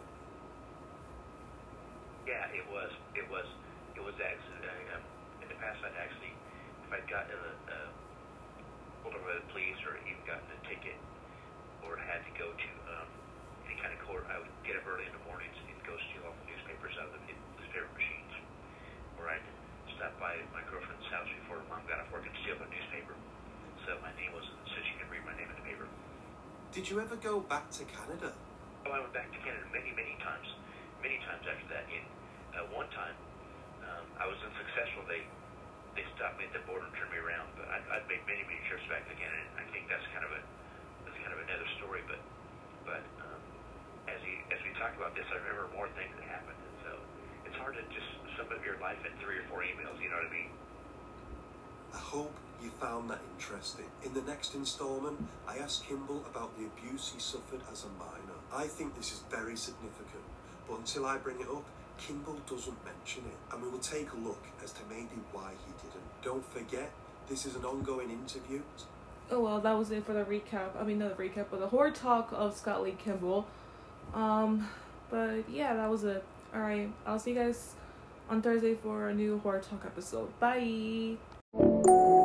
Yeah, it was. It was. It was actually. Um, in the past, I'd actually, if I'd gotten a, a pulled over by the police or even gotten a ticket or had to go to um, any kind of court, I would get up early in the mornings and go steal all the newspapers out of the newspaper machines. Or I'd stop by my girlfriend's house before her mom got off work and steal a newspaper, so my name was so she could read my name in the paper. Did you ever go back to Canada? Oh, I went back to Canada many, many times, many times after that. In uh, one time, um, I was unsuccessful. They they stopped me at the border and turned me around. But I, I'd made many, many trips back to Canada. And I think that's kind of a that's kind of another story. But but um, as you as we talk about this, I remember more things that happened. And so it's hard to just sum up your life in three or four emails. You know what I mean? I hope you found that interesting. In the next installment, I asked Kimball about the abuse he suffered as a minor. I think this is very significant, but until I bring it up, Kimball doesn't mention it, and we will take a look as to maybe why he didn't. Don't forget, this is an ongoing interview. Oh well, that was it for the recap. I mean, not the recap, but the horror talk of Scott Lee Kimball. Um, but yeah, that was it. Alright, I'll see you guys on Thursday for a new horror talk episode. Bye!